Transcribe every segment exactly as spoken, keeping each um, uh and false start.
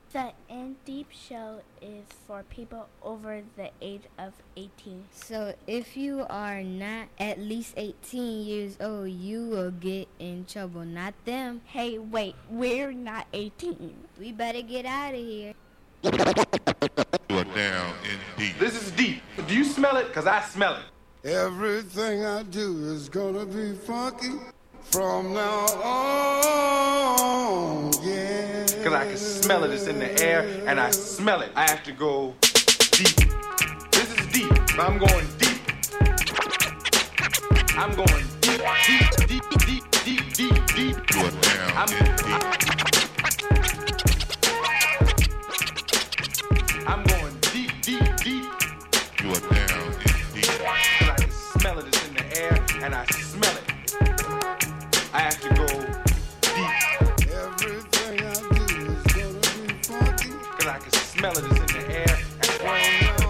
The In Deep Show is for people over the age of eighteen. So if you are not at least eighteen years old, you will get in trouble, not them. Hey, wait, we're not eighteen. We better get out of here. You are down in deep. This is deep. Do you smell it? Because I smell it. Everything I do is gonna be funky from now on, yeah. Because I can smell it. It's in the air, and I smell it. I have to go deep. This is deep. I'm going deep. I'm going deep, deep, deep, deep, deep, deep, deep. You are down I'm, in deep. I'm going deep, deep, deep. You are down in deep. Because I can smell it. It's in the air, and I smell it. I have to go deep. Everything I do is gonna be funky Because I can smell it. It's in the air. And from now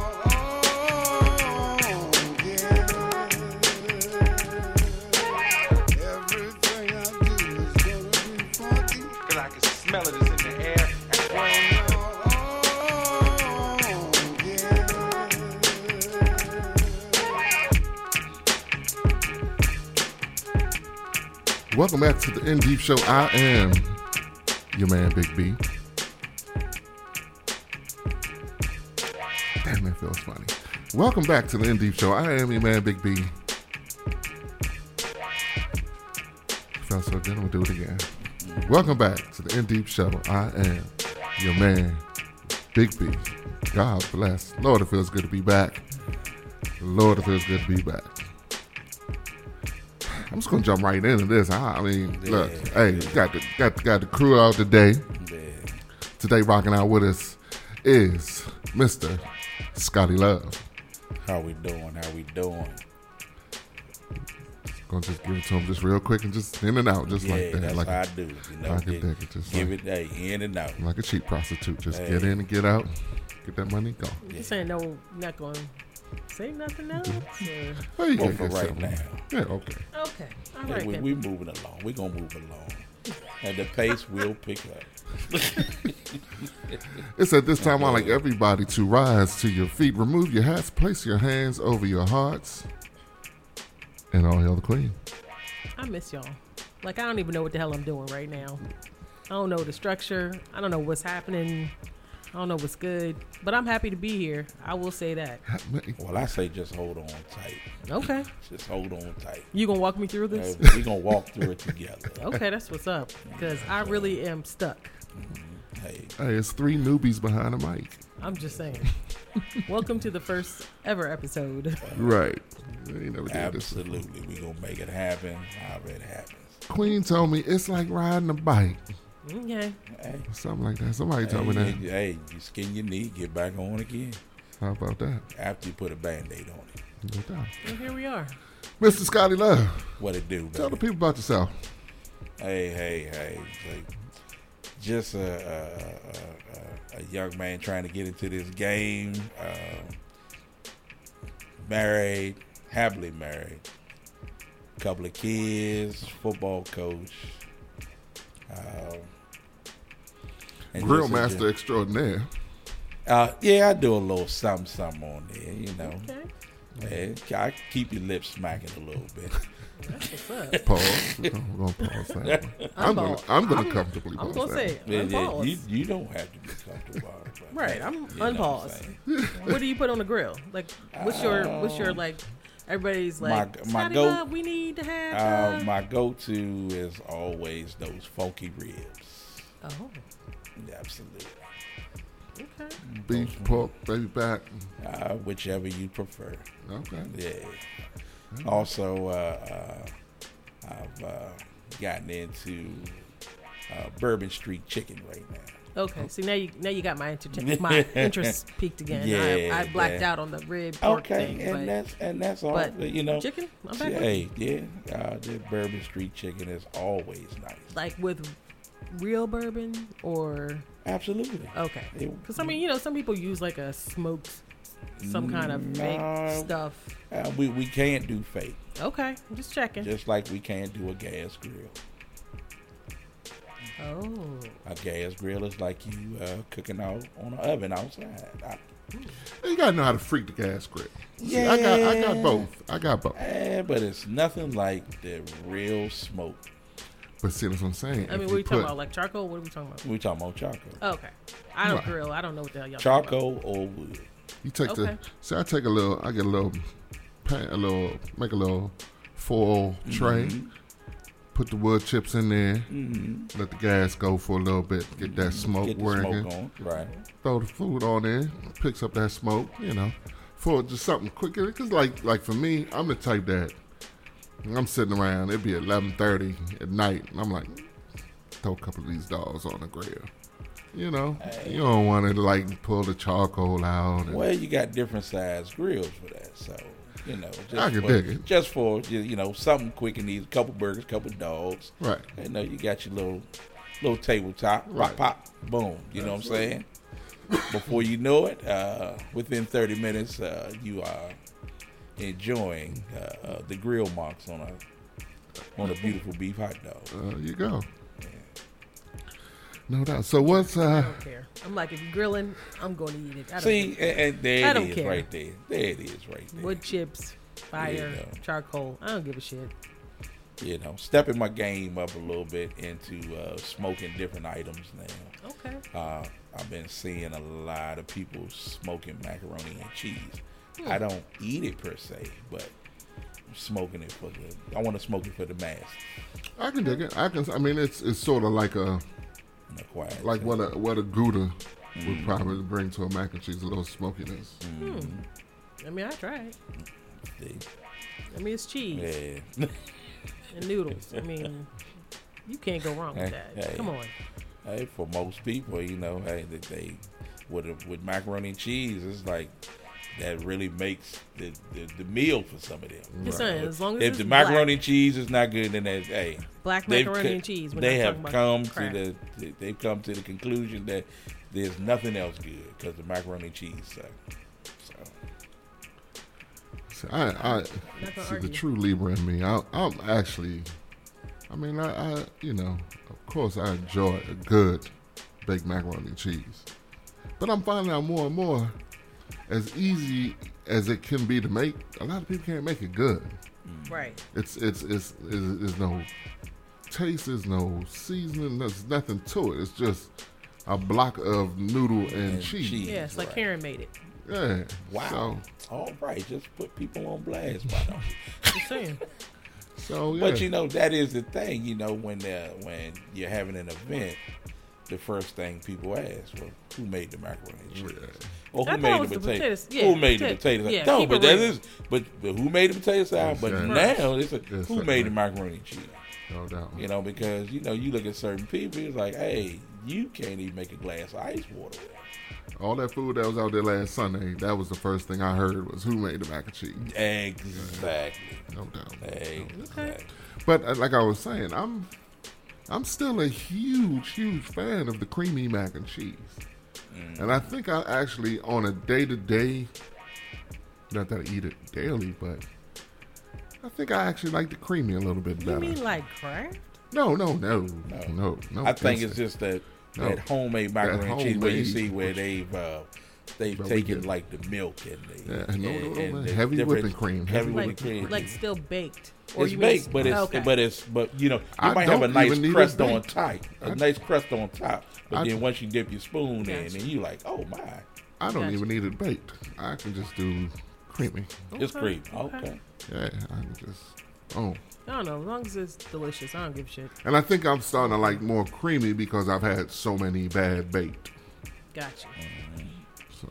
on, yeah. Everything I do is gonna be funky Because I can smell it. It's in the air. And from now on, yeah. Welcome back to the In Deep Show. I am your man, Big B. Damn, that feels funny. Welcome back to the In Deep Show. I am your man, Big B. Felt so good, I'm gonna do it again. Welcome back to the In Deep Show. I am your man, Big B. God bless. Lord, it feels good to be back. Lord, it feels good to be back. I'm just gonna jump right into this. I, I mean, Yeah, look, hey, got the got got the crew out today. Yeah. Today, rocking out with us is Mister Scotty Love. How we doing? How we doing? Gonna just give it to him just real quick and just in and out, just yeah, like that, that's like how a, I do it. You know, like a give, digger, just give like, it hey, in and out. like a cheap prostitute. Just Hey. get in and get out, get that money, go. You saying no, not going to say nothing else? Or? Oh, you Well, can for get right something. now. Yeah, okay. Okay, all Yeah, right we, then. we moving along. We gonna move along, and the pace will pick up. It's at this time I like everybody to rise to your feet, remove your hats, place your hands over your hearts, and all hail the Queen. I miss y'all. Like, I don't even know what the hell I'm doing right now. I don't know the structure. I don't know what's happening. I don't know what's good. But I'm happy to be here. I will say that. Well, I say just hold on tight. Okay. Just hold on tight. You gonna walk me through this? Uh, we gonna walk through it together. Okay, that's what's up. Because I really am stuck. Hey, Hey, it's three newbies behind the mic. I'm just saying. Welcome to the first ever episode. Right. You never did this. absolutely, we gonna make it happen. However it happens. Queen told me it's like riding a bike. Okay. Hey, Something like that. Somebody told me hey, that. hey, you skin your knee, get back on again. How about that? After you put a Band-Aid on it. No doubt. And here we are. Mister Scotty Love, What it do, tell the baby? people about yourself. Hey, hey, hey. Like, just a, a, a, a young man trying to get into this game. Uh, married, happily married. Couple of kids, football coach. Uh, and Grill just a- master extraordinaire. Uh, yeah, I do a little something, something on there, you know. Okay. Yeah, I keep your lips smacking a little bit. That's what's up. Pause. We're gonna pause that. one. I'm gonna, Unpause. I'm gonna I'm- comfortably I'm pause going to that. say it. Yeah, yeah, Unpause. you, you don't have to be comfortable. But, Right, I'm you know what I'm unpause. saying? What do you put on the grill? Like, what's your, what's your, like, everybody's like, My- my Scotty goat- Love, we need to have, Uh, uh, my go-to is always those funky ribs. oh, Absolutely. okay. Beef, pork, baby back. Uh, whichever you prefer. Okay. Yeah. Also, uh, uh, I've uh, gotten into uh, Bourbon Street Chicken right now. Okay, see now you now you got my entertain my interest peaked again. Yeah, I, I blacked yeah. out on the rib pork Okay, thing, and but, that's and that's all. but you know, chicken, I'm back with hey, yeah, uh, the Bourbon Street Chicken is always nice. like with real bourbon or Absolutely. okay, It- because I mean you know some people use like a smoked some kind of fake No. stuff. Uh, we we can't do fake, Okay, I'm just checking. just like we can't do a gas grill. Oh. A gas grill is like you uh, cooking out on an oven outside. I, You gotta know how to freak the gas grill. See, Yeah. I got I got both. I got both. eh, but it's nothing like the real smoke. But see, that's what I'm saying. I If mean, you what are you talking put- about? Like charcoal? What are we talking about? We talking about charcoal. Oh, okay. I don't Right. grill. I don't know what the hell y'all talking Charcoal or wood. You take Okay. the see. I take a little. I get a little, pan, a little, make a little foil tray. Mm-hmm. Put the wood chips in there. Mm-hmm. Let the gas go for a little bit. Get that smoke Get the working. smoke on. Right. Throw the food on there. Picks up that smoke. You know, for just something quicker. Because like like for me, I'm the type that I'm sitting around. It'd be eleven thirty at night, and I'm like, throw a couple of these dogs on the grill. You know, you don't want to like pull the charcoal out. And, Well, you got different size grills for that, so you know. Just I can for, dig it. Just for you you know something quick and easy, couple burgers, couple dogs. Right. You know, you got your little little tabletop, Right. pop, pop, boom. You know what I'm saying? Before you know it, uh, within thirty minutes, uh, you are enjoying uh, uh, the grill marks on a on a beautiful beef hot dog. Uh, you go. No doubt. So what's uh? I don't care. I'm like, if you're grilling, I'm going to eat it. I don't See, care. and, and there I it don't is care. right there. There it is right there. Wood chips, fire, Yeah. charcoal. I don't give a shit. You know, stepping my game up a little bit into uh, smoking different items now. Okay. Uh, I've been seeing a lot of people smoking macaroni and cheese. Hmm. I don't eat it per se, but I'm smoking it for the. I want to smoke it for the mass. I can dig it. I can. I mean, it's it's sort of like a In a quiet like setting. what a what a Gouda Mm-hmm. would probably bring to a mac and cheese, a little smokiness. I mean, I tried. See? I mean, it's cheese Yeah. and noodles. I mean, you can't go wrong with that. Hey. Come on. Hey, for most people, you know, hey, that they with a, with macaroni and cheese, it's like that really makes the, the, the meal for some of them. Just saying, as long as If it's the black. macaroni and cheese is not good, then that hey, Black they've macaroni co- and cheese. We're They not have talking come about crap. to the they've come to the conclusion that there's nothing else good because the macaroni and cheese suck. So See, I, I Not gonna see the argue. true Libra in me. I, I'm actually, I mean, I, I, you know, of course, I enjoy a good baked macaroni and cheese, but I'm finding out more and more, as easy as it can be to make, a lot of people can't make it good. Right. It's it's it's it's, it's no taste, there's no seasoning, there's nothing to it. It's just a block of noodle and, And cheese. cheese. Yeah, it's like Right. Karen made it. Yeah. wow, all right, just put people on blast, why don't you? Just saying. So, so yeah. But you know that is the thing. You know when uh, when you're having an event, the first thing people ask, well, who made the macaroni and cheese? Or who I thought it made was the the potatoes? potatoes. Yeah, who made the potato- potatoes? yeah, no, keep but it that real. is, but, but who made the potato salad? But Yes, sir. now it's a, Yes, who sir. made the macaroni and cheese? no doubt. You know, because you know you look at certain people, it's like, hey, you can't even make a glass of ice water with it. All that food that was out there last Sunday, that was the first thing I heard was who made the mac and cheese. Exactly. No doubt. Exactly. But uh, like I was saying, I'm I'm still a huge, huge fan of the creamy mac and cheese. Mm. And I think I actually, on a day to day, not that I eat it daily, but I think I actually like the creamy a little bit You better. mean like Kraft? No, no, no, no, no, no. I think it's instant. just that No. that homemade macaroni and cheese where you homemade- see where they've uh, they've But we taken get- like the milk and the Yeah, no, and, no, and no, the heavy different- whipping cream, heavy heavy whipping Like, cream. like still baked? Or It's you mean baked, but it's okay. but it's but you know you I might have a don't nice even need it crust on baked. top, a I- nice crust on top. But I- then once you dip your spoon in, Gotcha. and you like, oh my, I don't Gotcha. even need it baked. I can just do creamy. it's Okay, cream. okay. Okay. Yeah, I can just oh. I don't know. As long as it's delicious, I don't give a shit. And I think I'm starting to like more creamy because I've had so many bad baked. Gotcha. So,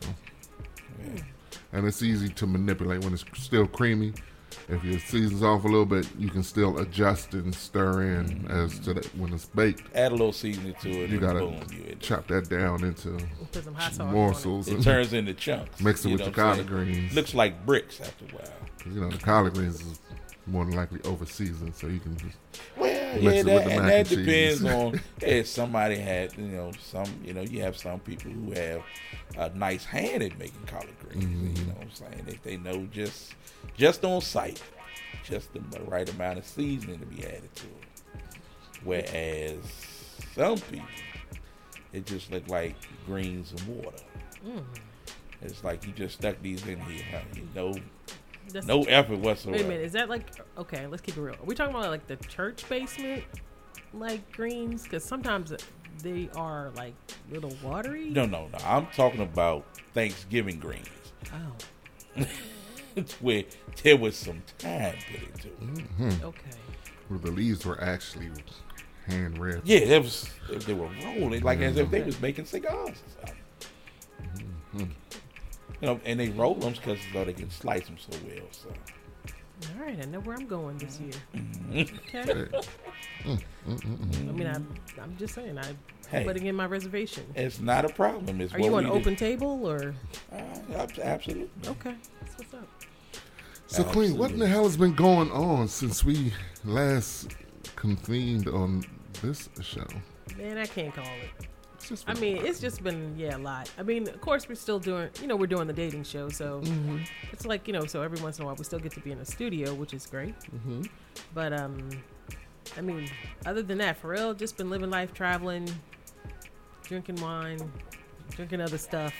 and it's easy to manipulate when it's still creamy. If your season's off a little bit, you can still adjust and stir in as to that when it's baked. Add a little seasoning to it, You and gotta boom, you in. chop that down into Put some hot sauce on morsels It and turns into chunks. mix it you with know your what I'm collard saying? greens. Looks like bricks after a while. 'Cause, you know, the collard greens is more than likely over seasoned, so you can just Well, Mix yeah, it that, with the and mac that and depends cheese. on if somebody had, you know, some, you know, you have some people who have a nice hand at making collard greens. Mm-hmm. You know what I'm saying? If they know just, just on sight, just the right amount of seasoning to be added to it. Whereas some people, it just looked like greens and water. Mm. It's like you just stuck these in here. Huh? You know, That's no the- effort whatsoever. Wait a minute, is that like okay? Let's keep it real. Are we talking about like the church basement, like greens? Because sometimes they are like little watery. No, no, no. I'm talking about Thanksgiving greens. Oh, Where there was some time put into it. Mm-hmm. okay. Where the leaves were actually hand read. Yeah, it was. They were rolling like as if they was making cigars or something. Mm-hmm. You know, and they roll them because so they can slice them so well. So All right, I know where I'm going this year. Mm-hmm. Okay. Mm, mm, mm, mm. I mean, I'm, I'm just saying, I'm Hey. putting in my reservation. it's not a problem. It's Are what you on we open did. table or? Uh, ab- absolutely. Okay, that's what's up. So, Queen, what in the Absolutely. hell has been going on since we last convened on this show? Man, I can't call it. It's just I been- mean, it's just been yeah a lot. I mean, of course we're still doing, you know, we're doing the dating show, so Mhm. it's like you know, so every once in a while we still get to be in a studio, which is great. Mhm. But um, I mean, other than that, for real, just been living life, traveling, drinking wine, drinking other stuff.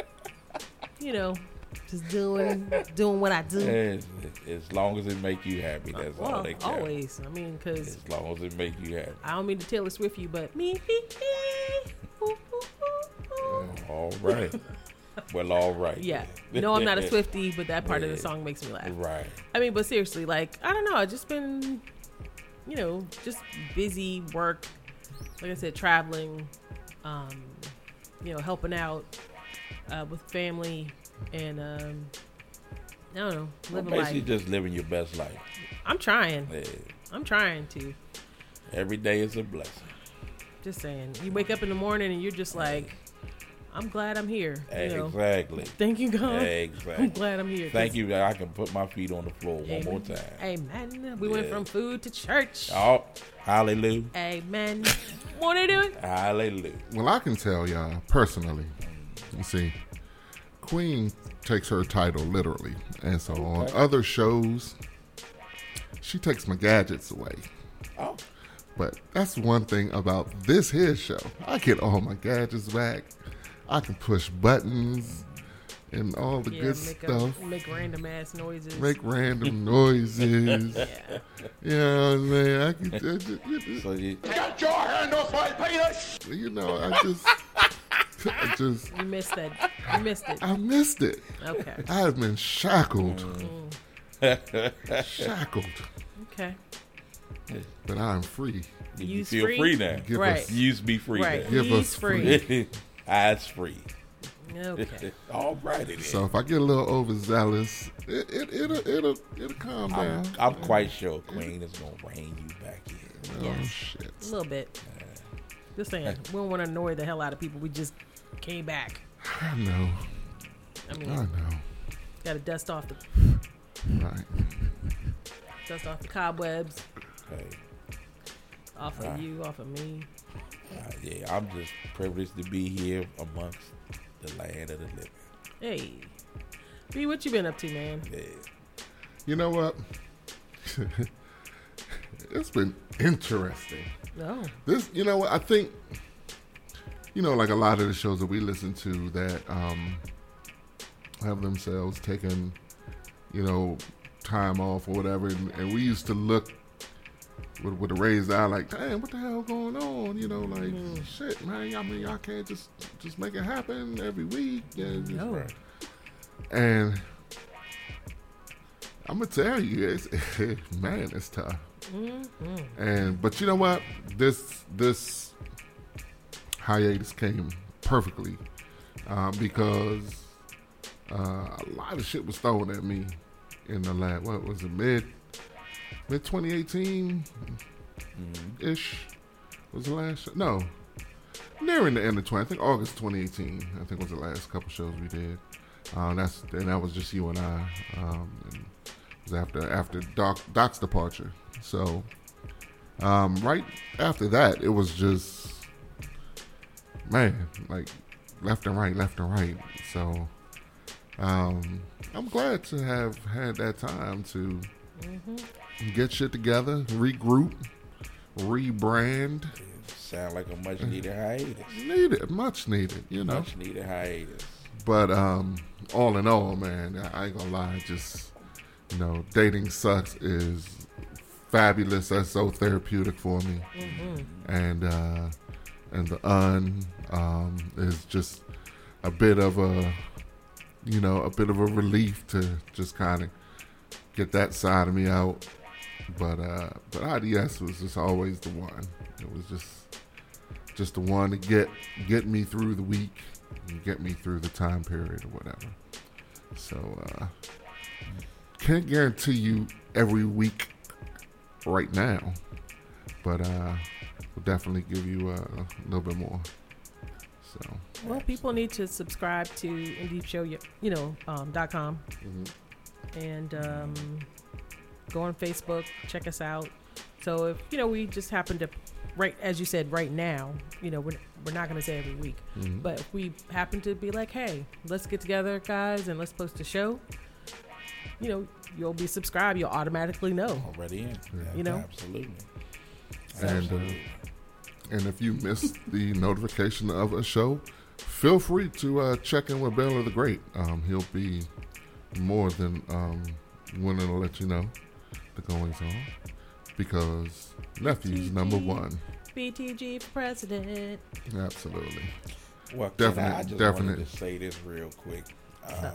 You know, just doing doing what I do. As, as long as it make you happy, that's all Well, they care. always. I mean, because As long as it make you happy. I don't mean to Taylor Swift you, but me. Ooh, ooh, ooh, ooh. All right. Well, all right. Yeah. then. No, I'm not a Swiftie, but that part of the Yeah. song makes me laugh. Right. I mean, but seriously, like, I don't know. I've just been, you know, just busy work. Like I said, traveling, um, you know, helping out uh, with family and, um, I don't know, Well, living basically life. just living your best life. I'm trying. Yeah. I'm trying to. Every day is a blessing. Just saying. You wake up in the morning and you're just like, I'm glad I'm here. You know? Exactly. Thank you, God. Exactly. I'm glad I'm here. Thank you that I can put my feet on the floor one Amen. more time. Amen. We went Yeah. from food to church. Oh, hallelujah. Amen. Want to do it? Hallelujah. Well, I can tell y'all personally. You see, Queen takes her title literally, and so on Okay. other shows, she takes my gadgets away. Oh, But that's one thing about this here show. I get all my gadgets back. I can push buttons and all the Yeah, good make, stuff. A, make random ass noises. Make random noises. yeah. You know what I'm saying? I can, I just, you, so you, Get your hand off my penis! you know, I just, I just, You missed that. You missed it. I missed it. Okay. I have been shackled, Mm. shackled, Okay. but I'm free. you Use feel free? free, now. Give Right. us, You used to be free Right. Give He's us free. now. Eyes free. Okay. All right, it is. so if I get a little overzealous, it, it, it'll, it'll, it'll calm I'm, down. I'm quite sure Queen is going to rein you back in. Oh, Yes. shit. A little bit. Just saying. We don't want to annoy the hell out of people. We just came back. I know. I mean, I know. got to dust off the Right. dust off the cobwebs Hey, off of Right. you, off of me. uh, yeah, I'm just privileged to be here amongst the land of the living. Hey, B, what you been up to, man? Yeah. You know what? It's been interesting. No. This, you know what? I think, you know, like a lot of the shows that we listen to that um, have themselves taken, you know, time off or whatever, and, and we used to look with, with a raised eye, like, damn, what the hell going on? You know, like, shit, man. I mean, y'all can't just just make it happen every week. Yeah, just- No. And I'm gonna tell you, it's, man, it's tough. Mm-hmm. And but you know what? This this hiatus came perfectly uh, because uh, a lot of shit was thrown at me in the last. What was it? Mid mid twenty eighteen ish was the last show. No, nearing the end of twenty. I think August twenty eighteen. I think was the last couple shows we did. Um, that's and that was just you and I. Um, and it was after after Doc Doc's departure. So, um, right after that, it was just, man, like left and right, left and right. So, um, I'm glad to have had that time to Mm-hmm. get shit together, regroup, rebrand, sound like a much needed hiatus. Needed, much needed, you know. Much needed hiatus. But um, all in all, man, I ain't gonna lie. Just, you know, Dating Sucks is fabulous. That's so therapeutic for me. Mm-hmm. And uh, and the Un um, is just a bit of a, you know, a bit of a relief to just kind of get that side of me out. But uh, but I D S was just always the one. It was just just the one to get get me through the week and get me through the time period or whatever. So uh, can't guarantee you every week right now, but uh, we'll definitely give you uh, a little bit more. So Well, people need to subscribe to Indeep Show, you know, um, dot com, mm-hmm. and um, go on Facebook, check us out. So if you know, we just happen to, right as you said, right now, you know, we're we're not going to say every week, mm-hmm. but if we happen to be like, hey, let's get together, guys, and let's post a show, you know, you'll be subscribed. You'll automatically know. Already in. Yeah. You know? Absolutely. And, uh, Absolutely. and if you missed the notification of a show, feel free to uh, check in with Baylor the Great. Um, he'll be more than um, willing to let you know the goings on, because nephew's number one. B T G for president. Absolutely. Well, Definite- I, I just definite. wanted to say this real quick. Uh,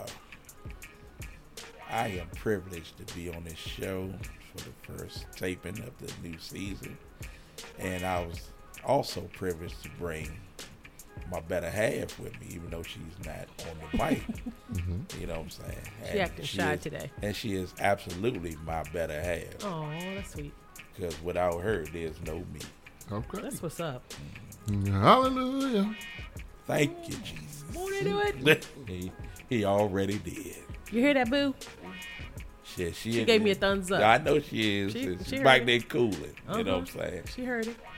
I am privileged to be on this show for the first taping of the new season. And I was also privileged to bring my better half with me, even though she's not on the mic. Mm-hmm. You know what I'm saying? She And acting shy is- today. And she is absolutely my better half. Oh, that's sweet. Because without her, there's no me. Okay. That's what's up. Hallelujah. Thank you, Jesus. Won't he do it? he, he already did. You hear that, boo? Shit, she She in gave me a there. thumbs up. I know she is. She- She's she heard back it. there cooling. You know what I'm Uh-huh. saying? She heard it.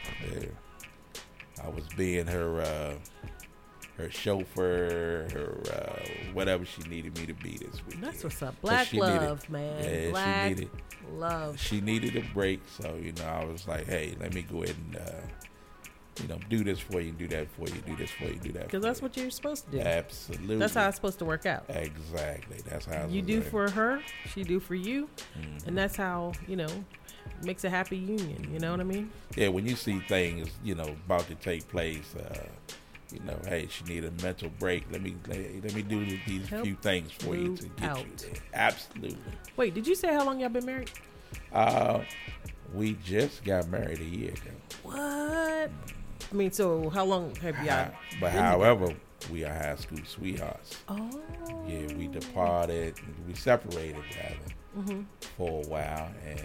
Yeah. I was being her uh, her chauffeur, her uh, whatever she needed me to be this week. That's what's up. Black she needed- love, man. yeah, Black she needed love. she needed a break, so you know I was like, hey, let me go ahead and uh, you know do this for you, do that for you, do this for you, do that. Because for that's you. what you're supposed to do. Absolutely. That's how it's supposed to work out. Exactly. That's how You it's do like. for her, she do for you, Mhm. and that's how, you know, makes a happy union. You know what I mean? Yeah, when you see things, you know, about to take place, uh, you know, hey, she need a mental break. Let me let, let me do these Help few things for you move to get out. you there. Absolutely. Wait, did you say how long y'all been married? Uh, we just got married a year ago. What? I mean, so how long have y'all? Hi- but been however, we are high school sweethearts. together? Oh. Yeah, we departed, we separated rather hmm for a while, and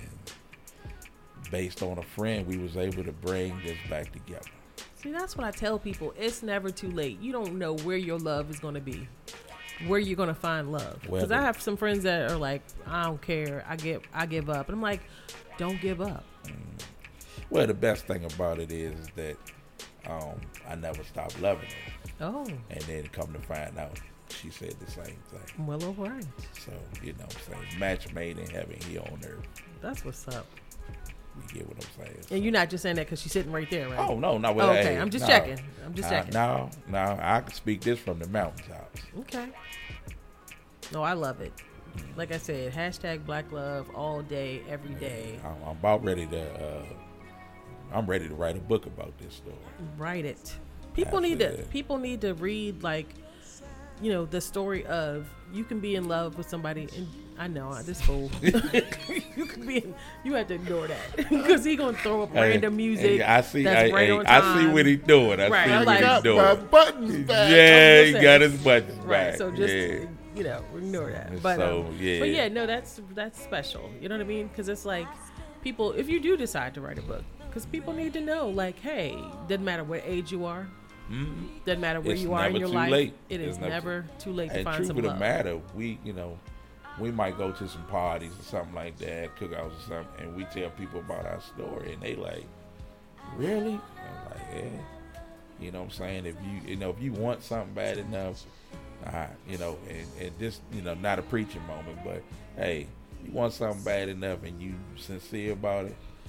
based on a friend, we was able to bring this back together. See, that's what I tell people. It's never too late. You don't know where your love is going to be, where you're going to find love. Because Whether- I have some friends that are like, I don't care. I get, I give up. And I'm like, don't give up. Well, the best thing about it is that um, I never stopped loving her. Oh, And then come to find out, she said the same thing. well, all right. So, you know what I'm saying? Match made in heaven here on earth. That's what's up. You get what I'm saying? And you're not just saying that because she's sitting right there, right? Oh, no, no. Oh, Well, okay. hey, I'm just no. checking. I'm just Uh, checking. No, no. I can speak this from the mountaintops. Okay. No, I love it. Like I said, hashtag Black Love all day, every day. I'm, I'm about ready to. Uh, I'm ready to write a book about this story. Write it. People need to. Absolutely. People need to read, like, you know, the story of you can be in love with somebody, and I know this fool. you can be. In, you have to ignore that because he gonna throw up Hey, random music. hey, I see. That's hey, right hey, on I time. see what he's doing. I Right, see I'm what like- he's Got doing. my buttons back. Yeah, I'm he just got saying. his buttons Right. back. So just yeah. you know, ignore that. But So, um, yeah. But yeah, no, that's that's special. You know what I mean? Because it's like people. If you do decide to write a book, because people need to know, like, hey, doesn't matter what age you are. Mhm. Doesn't matter where It's you are in never your too life. late. It It's is never never too late to And find truth some of the love. matter, we, you know, we might go to some parties or something like that, cookouts or something, and we tell people about our story, and they like, really? I'm like, yeah. You know what I'm saying? If you, you know, if you want something bad enough, uh, you know, and, and just, you know, not a preaching moment, but hey, you want something bad enough and you sincere about it,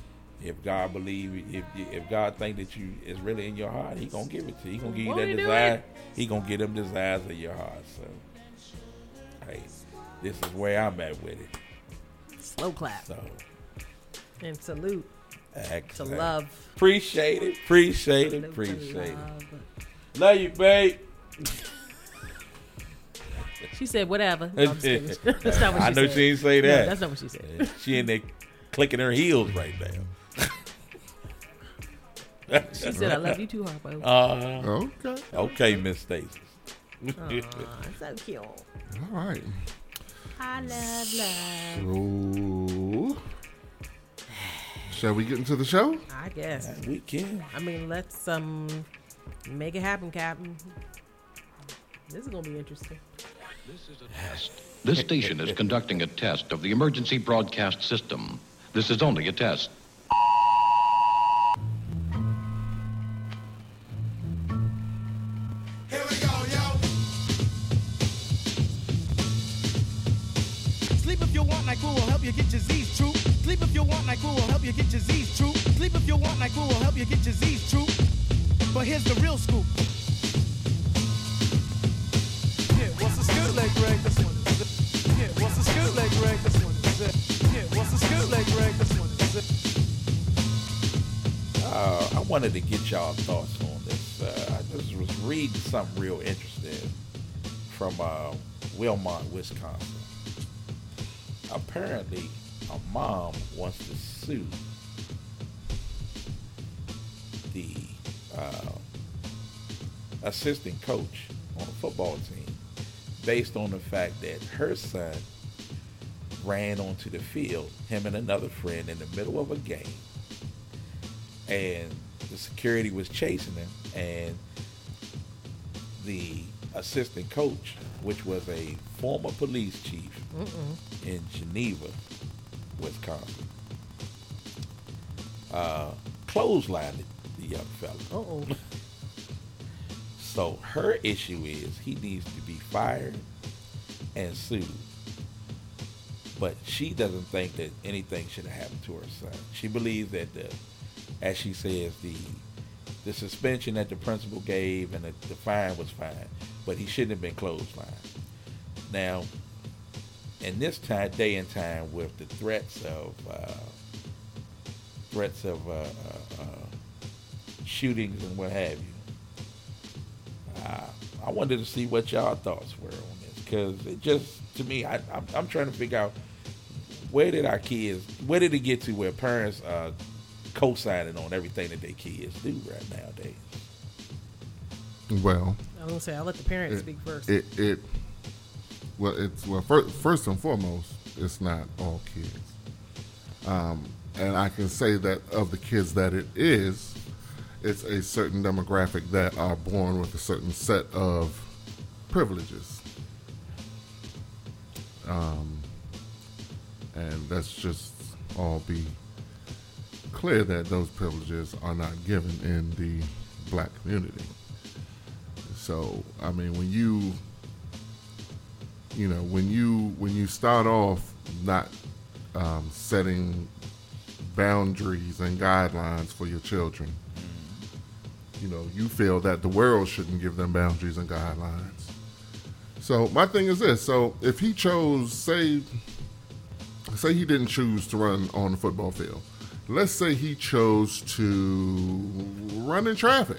if God believe, if if God think that you is really in your heart, He gonna give it to you. He gonna give you Won't that he do desire. it? He gonna get them desires of your heart. So, hey, this is where I'm at with it. Slow clap So, and salute to excellent. love. Appreciate it. Appreciate it. Salute to Appreciate it. love. Love you, babe. She said whatever. No, I'm just kidding. That's not what she I know said. she didn't say No, that. that's not what she said. She in there clicking her heels right now. She said, "I love you too, Harpo." Uh, Okay. okay, Miss Stacy. Aw, so cute. All right. I love love. So, shall we get into the show? I guess. We can. I mean, let's um make it happen, Captain. This is gonna be interesting. This station is conducting a test of the emergency broadcast system. This is only a test. Here we go, yo. Sleep if you want, NyQuil will help you get your Z's true. Sleep if you want, NyQuil will help you get your Z's true. Sleep if you want, NyQuil will help you get your Z's true. But here's the real scoop. Yeah, what's the scoop leg Greg? This one is it. Yeah, what's the scoop leg Greg? This one is it. Yeah, what's the scoop leg Greg? This one is it. Uh, I wanted to get y'all thoughts on this. Uh, I just was reading something real interesting from uh, Wilmot, Wisconsin. Apparently, a mom wants to sue the uh, assistant coach on a football team based on the fact that her son ran onto the field, him and another friend, in the middle of a game, and the security was chasing him, and the assistant coach, which was a former police chief Mm-mm. in Geneva, Wisconsin, uh, clotheslined the young fella. Uh-oh. So her issue is he needs to be fired and sued. But she doesn't think that anything should have happened to her son. She believes that the, as she says, the the suspension that the principal gave and the, the fine was fine, but he shouldn't have been clotheslined. Now, in this time, day and time, with the threats of uh, threats of uh, uh, uh, shootings and what have you, uh, I wanted to see what y'all thoughts were on this, because it just, to me, I, I'm, I'm trying to figure out, where did our kids, where did it get to where parents are co-signing on everything that their kids do right nowadays? Well, I'm gonna say I'll let the parents it, speak first. It, it, well, it's well. First, first and foremost, it's not all kids, um, and I can say that of the kids that it is, it's a certain demographic that are born with a certain set of privileges, um, and let's just all be clear that those privileges are not given in the black community. So, I mean, when you, you know, when you when you start off not um, setting boundaries and guidelines for your children, you know, you feel that the world shouldn't give them boundaries and guidelines. So my thing is this: so if he chose, say, say he didn't choose to run on the football field, let's say he chose to run in traffic.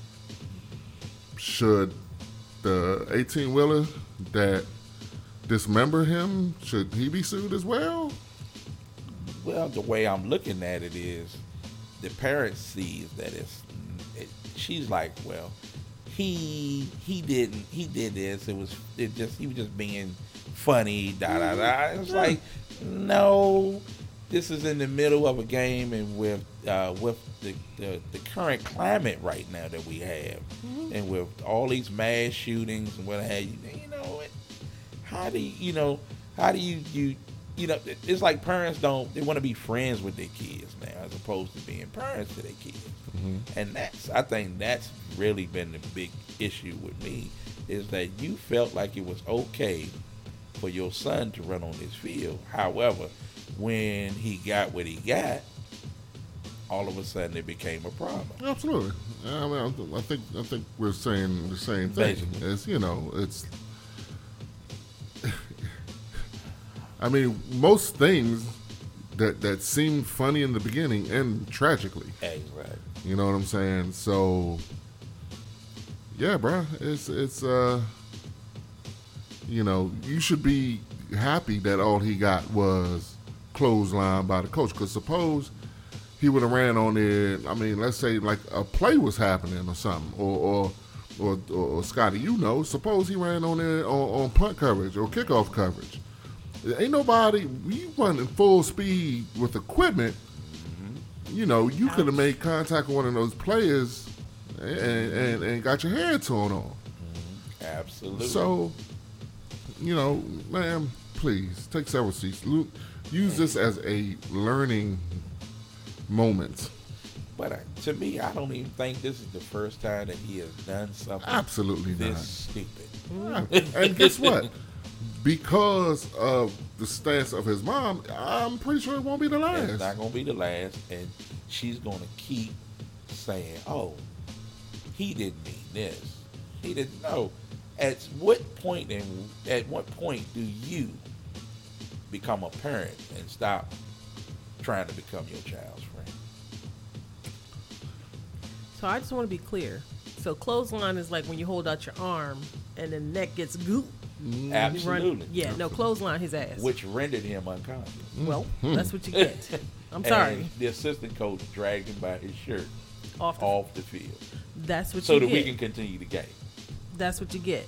Should the eighteen-wheeler that dismembered him, should he be sued as well? Well, the way I'm looking at it is, the parent sees that it's, it, she's like, well, he he didn't he did this. It was it just he was just being funny. Da da da. It's like, no, this is in the middle of a game, and with uh, with the, the the current climate right now that we have, mm-hmm. and with all these mass shootings and what have you, you know, it, how do you, you know, how do you you you know, it's like parents don't, they want to be friends with their kids now as opposed to being parents to their kids. Mm-hmm. And that's, I think that's really been the big issue with me, is that you felt like it was okay for your son to run on this field. However, when he got what he got, all of a sudden it became a problem. Absolutely. I mean, I think I think we're saying the same thing. Basically. It's, you know, it's. I mean, most things that that seem funny in the beginning end tragically. Exactly. You know what I'm saying? So, yeah, bro, it's it's uh, you know, you should be happy that all he got was clothesline by the coach. Because suppose he would have ran on there. I mean, let's say like a play was happening or something, or or or, or, or Scotty, you know, suppose he ran on there on, on punt coverage or kickoff coverage. Ain't nobody. You running full speed with equipment. You know, you could have made contact with one of those players and, and, and got your hair torn off. Absolutely. So, you know, man, please take several seats. Lu- Use this as a learning moment. But uh, to me, I don't even think this is the first time that he has done something Absolutely this not. stupid. Yeah. And guess what? Because of the stance of his mom, I'm pretty sure it won't be the last. It's not going to be the last, and she's going to keep saying, oh, he didn't mean this. He didn't know. At what point and at what point do you become a parent and stop trying to become your child's friend? So I just want to be clear. So clothesline is like when you hold out your arm and the neck gets goop. Absolutely. Run, yeah, no, clothesline his ass. Which rendered him unconscious. Well, that's what you get. I'm sorry. And the assistant coach dragged him by his shirt Off the, off the field. That's what so you that get. we can continue the game. That's what you get.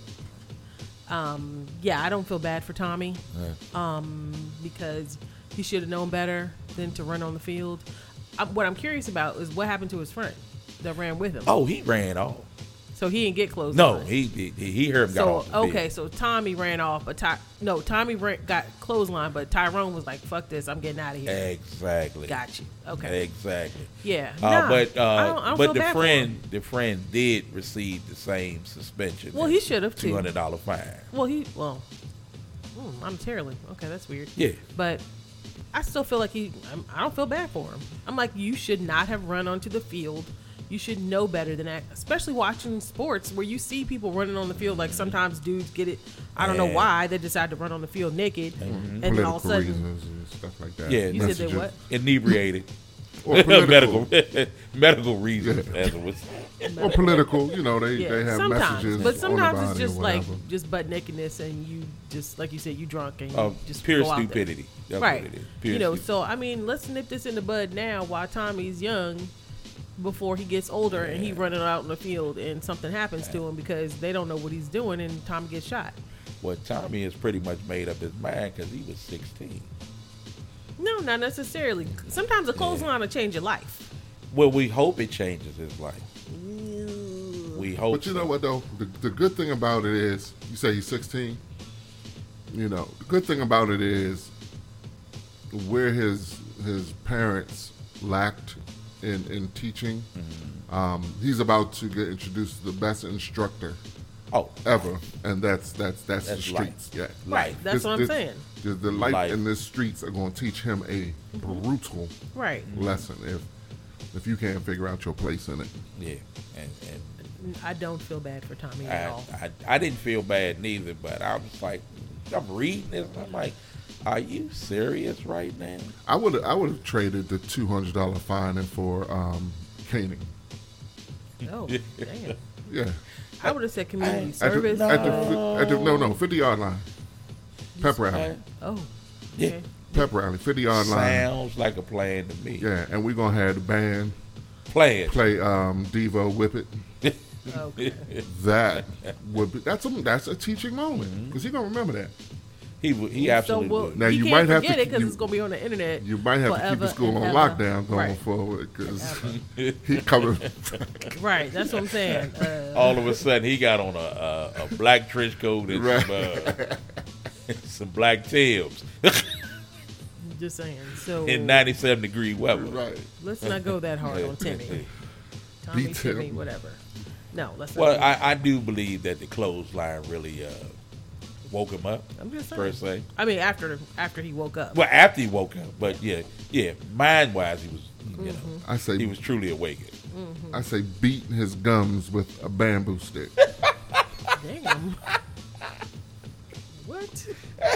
Um, yeah, I don't feel bad for Tommy um, because he should have known better than to run on the field. I, what I'm curious about is what happened to his friend that ran with him. Oh, he ran off. So he didn't get close. No, he, he he heard him got so off the okay, field. so Tommy ran off, but Ty, no, Tommy ran, got clothesline, but Tyrone was like, "Fuck this, I'm getting out of here." Exactly. Got you. Okay. Exactly. Yeah. Uh, nah, but uh, I don't, I don't but feel the bad for friend him. the friend did receive the same suspension. Well, he should have too. Two hundred dollar fine. Well, he well, mm, monetarily. Okay, that's weird. Yeah. But I still feel like he. I'm, I don't feel bad for him. I'm like, you should not have run onto the field. You should know better than that, especially watching sports where you see people running on the field. Like sometimes dudes get it. I don't know Yeah. why they decide to run on the field naked, Mm-hmm. and then all of a Political sudden, reasons and stuff like that. Yeah, you said they what? Inebriated. Or political. medical medical reasons, as it was. Or political, you know, they, Yeah, they have sometimes, messages. but sometimes on the it's body just or like whatever. just butt nakedness, and you just like you said, you drunk and you Oh, just pure go out there. stupidity. That's right? what it is. Pure you know, stupidity. so I mean, let's nip this in the bud now while Tommy's young, before he gets older and he running out in the field and something happens to him because they don't know what he's doing and Tommy gets shot. Well, Tommy has pretty much made up his mind because he was sixteen. No, not necessarily. Sometimes a clothesline will change your life. Well, we hope it changes his life. We hope. But you so. know what though? The, the good thing about it is, you say he's sixteen. You know, the good thing about it is where his his parents lacked in in teaching. Mm-hmm. Um, he's about to get introduced to the best instructor Oh, ever, and that's that's that's, That's the life. streets. Yeah, Right. That's This- what I'm this- saying. The, the life, Life. in the streets are going to teach him a brutal Right. lesson if if you can't figure out your place in it. yeah, and, and I don't feel bad for Tommy at I, all. I I didn't feel bad neither, but I was like, I'm reading this, and I'm like, are you serious right now? I would I would have traded the two hundred dollar fine in for um, caning. Oh, damn. Yeah, I would have said community at service. the, at the, fi- at the no no fifty yard line, pep rally, oh, Yeah. okay. pep rally, fifty yard line. Sounds like a plan to me. Yeah, and we're gonna have the band Play it. play um, Devo Whip It. Okay. That would be that's a that's a teaching moment because he's gonna remember that. He would- he So absolutely we'll, would. Now, you you can't might have forget to- it because you- it's gonna be on the internet. You might have to keep forever the school on and ever. lockdown going Right. forward because he coming. Right, that's what I'm saying. Uh, All of a sudden, he got on a a, a black trench coat and Right. some, uh, some black Timbs just saying. So in ninety-seven degree weather. Right. let's not go that hard on Timmy. Tommy, Beat Timmy, him. whatever. No, let's not. Well, do I, that. I do believe that the clothesline really uh, woke him up. I'm just saying. Per se. I mean, after after he woke up. Well, after he woke up, but yeah, yeah, mind wise, he was, you know, I say he was truly awakened. I say beating his gums with a bamboo stick. Damn. What?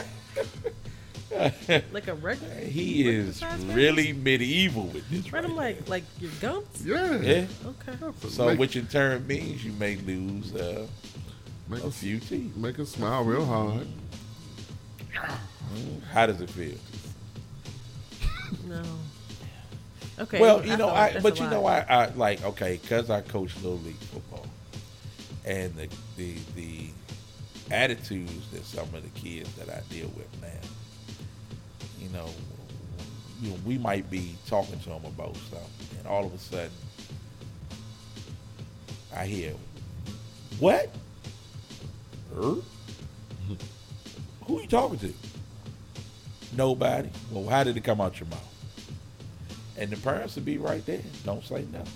Like a regular? He is really medieval with this. Right, Right I'm like, like your gums? Yeah. Yeah. Okay. So, Make- which in turn means you may lose uh, Make a a, few teeth. make it smile real hard. How does it feel? No. Okay. Well, you I know, feel I like that's but a you know, lot. I, I like okay, because I coach little league football, and the the the attitudes that some of the kids that I deal with now, you know, you know, we might be talking to them about something, and all of a sudden, I hear, "What? Her? Who you talking to? Nobody. Well, how did it come out your mouth?" And the parents would be right there. Don't say nothing.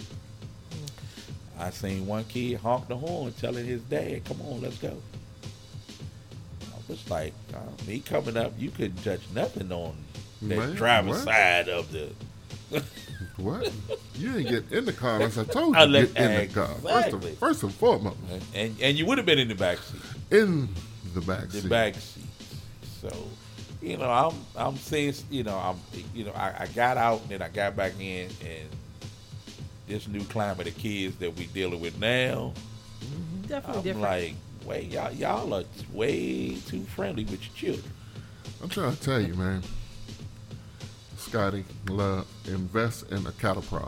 I seen one kid honk the horn telling his dad, "Come on, let's go." I was like, uh, me coming up, you couldn't touch nothing on that Man, driver's what? side of the. What? You didn't get in the car unless I told you I to let- get in the car. First, Exactly. of, first and foremost, And and you would have been in the back seat. in the back The seat. back seat. So, you know, I'm I'm saying, you know, I'm you know, I, I got out and then I got back in, and this new climate of kids that we dealing with now, Definitely I'm different. like, wait, y'all y'all are way too friendly with your children. I'm trying to tell you, man. Scotty, love, invest in a cattle prod.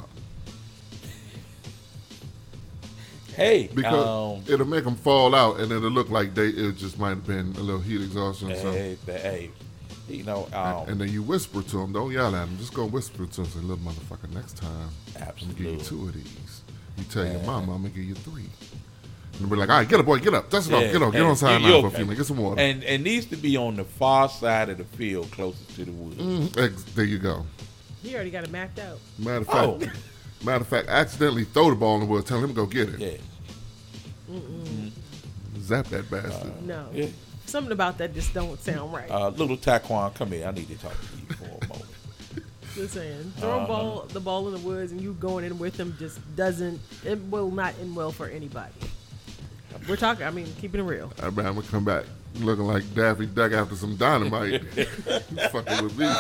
Hey, Because um, it'll make them fall out, and it'll look like they it just might have been a little heat exhaustion or something. hey, the- hey, you know, um, And then you whisper to them. Don't yell at them. Just go whisper to them. Say, little motherfucker, next time, I'm going to give you Absolutely. two of these. You tell your mama, I'm going to give you three. And they'll be like, all right, get up, boy, get up. Dust it off. yeah, Get on. Get and on side you- now you for a okay. few minutes. Get some water. and and needs to be on the far side of the field, closest to the woods. Mm, ex- there you go. He already got it mapped out. Matter of fact, Oh. matter of fact, accidentally throw the ball in the woods. Tell him to go get it. Yeah, Zap that bastard. No. yeah. Something about that just don't sound right. Uh, little Taquan, come here. I need to talk to you for a moment. Just saying. Throw Uh-huh. a ball, the ball in the woods and you going in with him just doesn't, it will not end well for anybody. We're talking, I mean, keeping it real. I bet I'm going to come back looking like Daffy Duck after some dynamite. You fucking with me.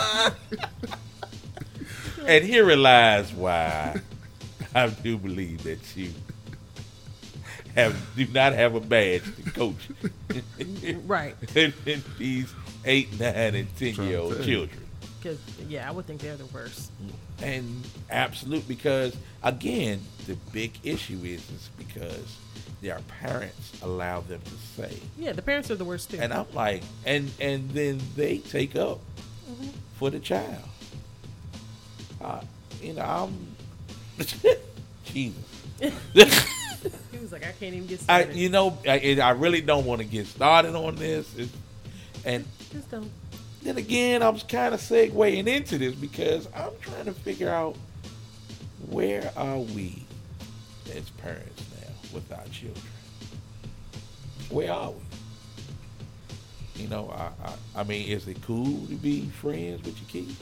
And herein lies why I do believe that you have do not have a badge to coach Right. in, in these eight, nine, and ten year old Trying to tell you. children. Because, yeah, I would think they're the worst. And absolute, because again, the big issue is is because their parents allow them to say, Yeah, the parents are the worst too. and I'm like, and and then they take up for the child. Uh, you know, I'm Jesus. He was like, I can't even get I, started. you know, I, I really don't want to get started on this, It's- and Just don't. then again, I'm kind of segueing into this because I'm trying to figure out where are we as parents now with our children? Where are we? You know, I, I, I mean, is it cool to be friends with your kids?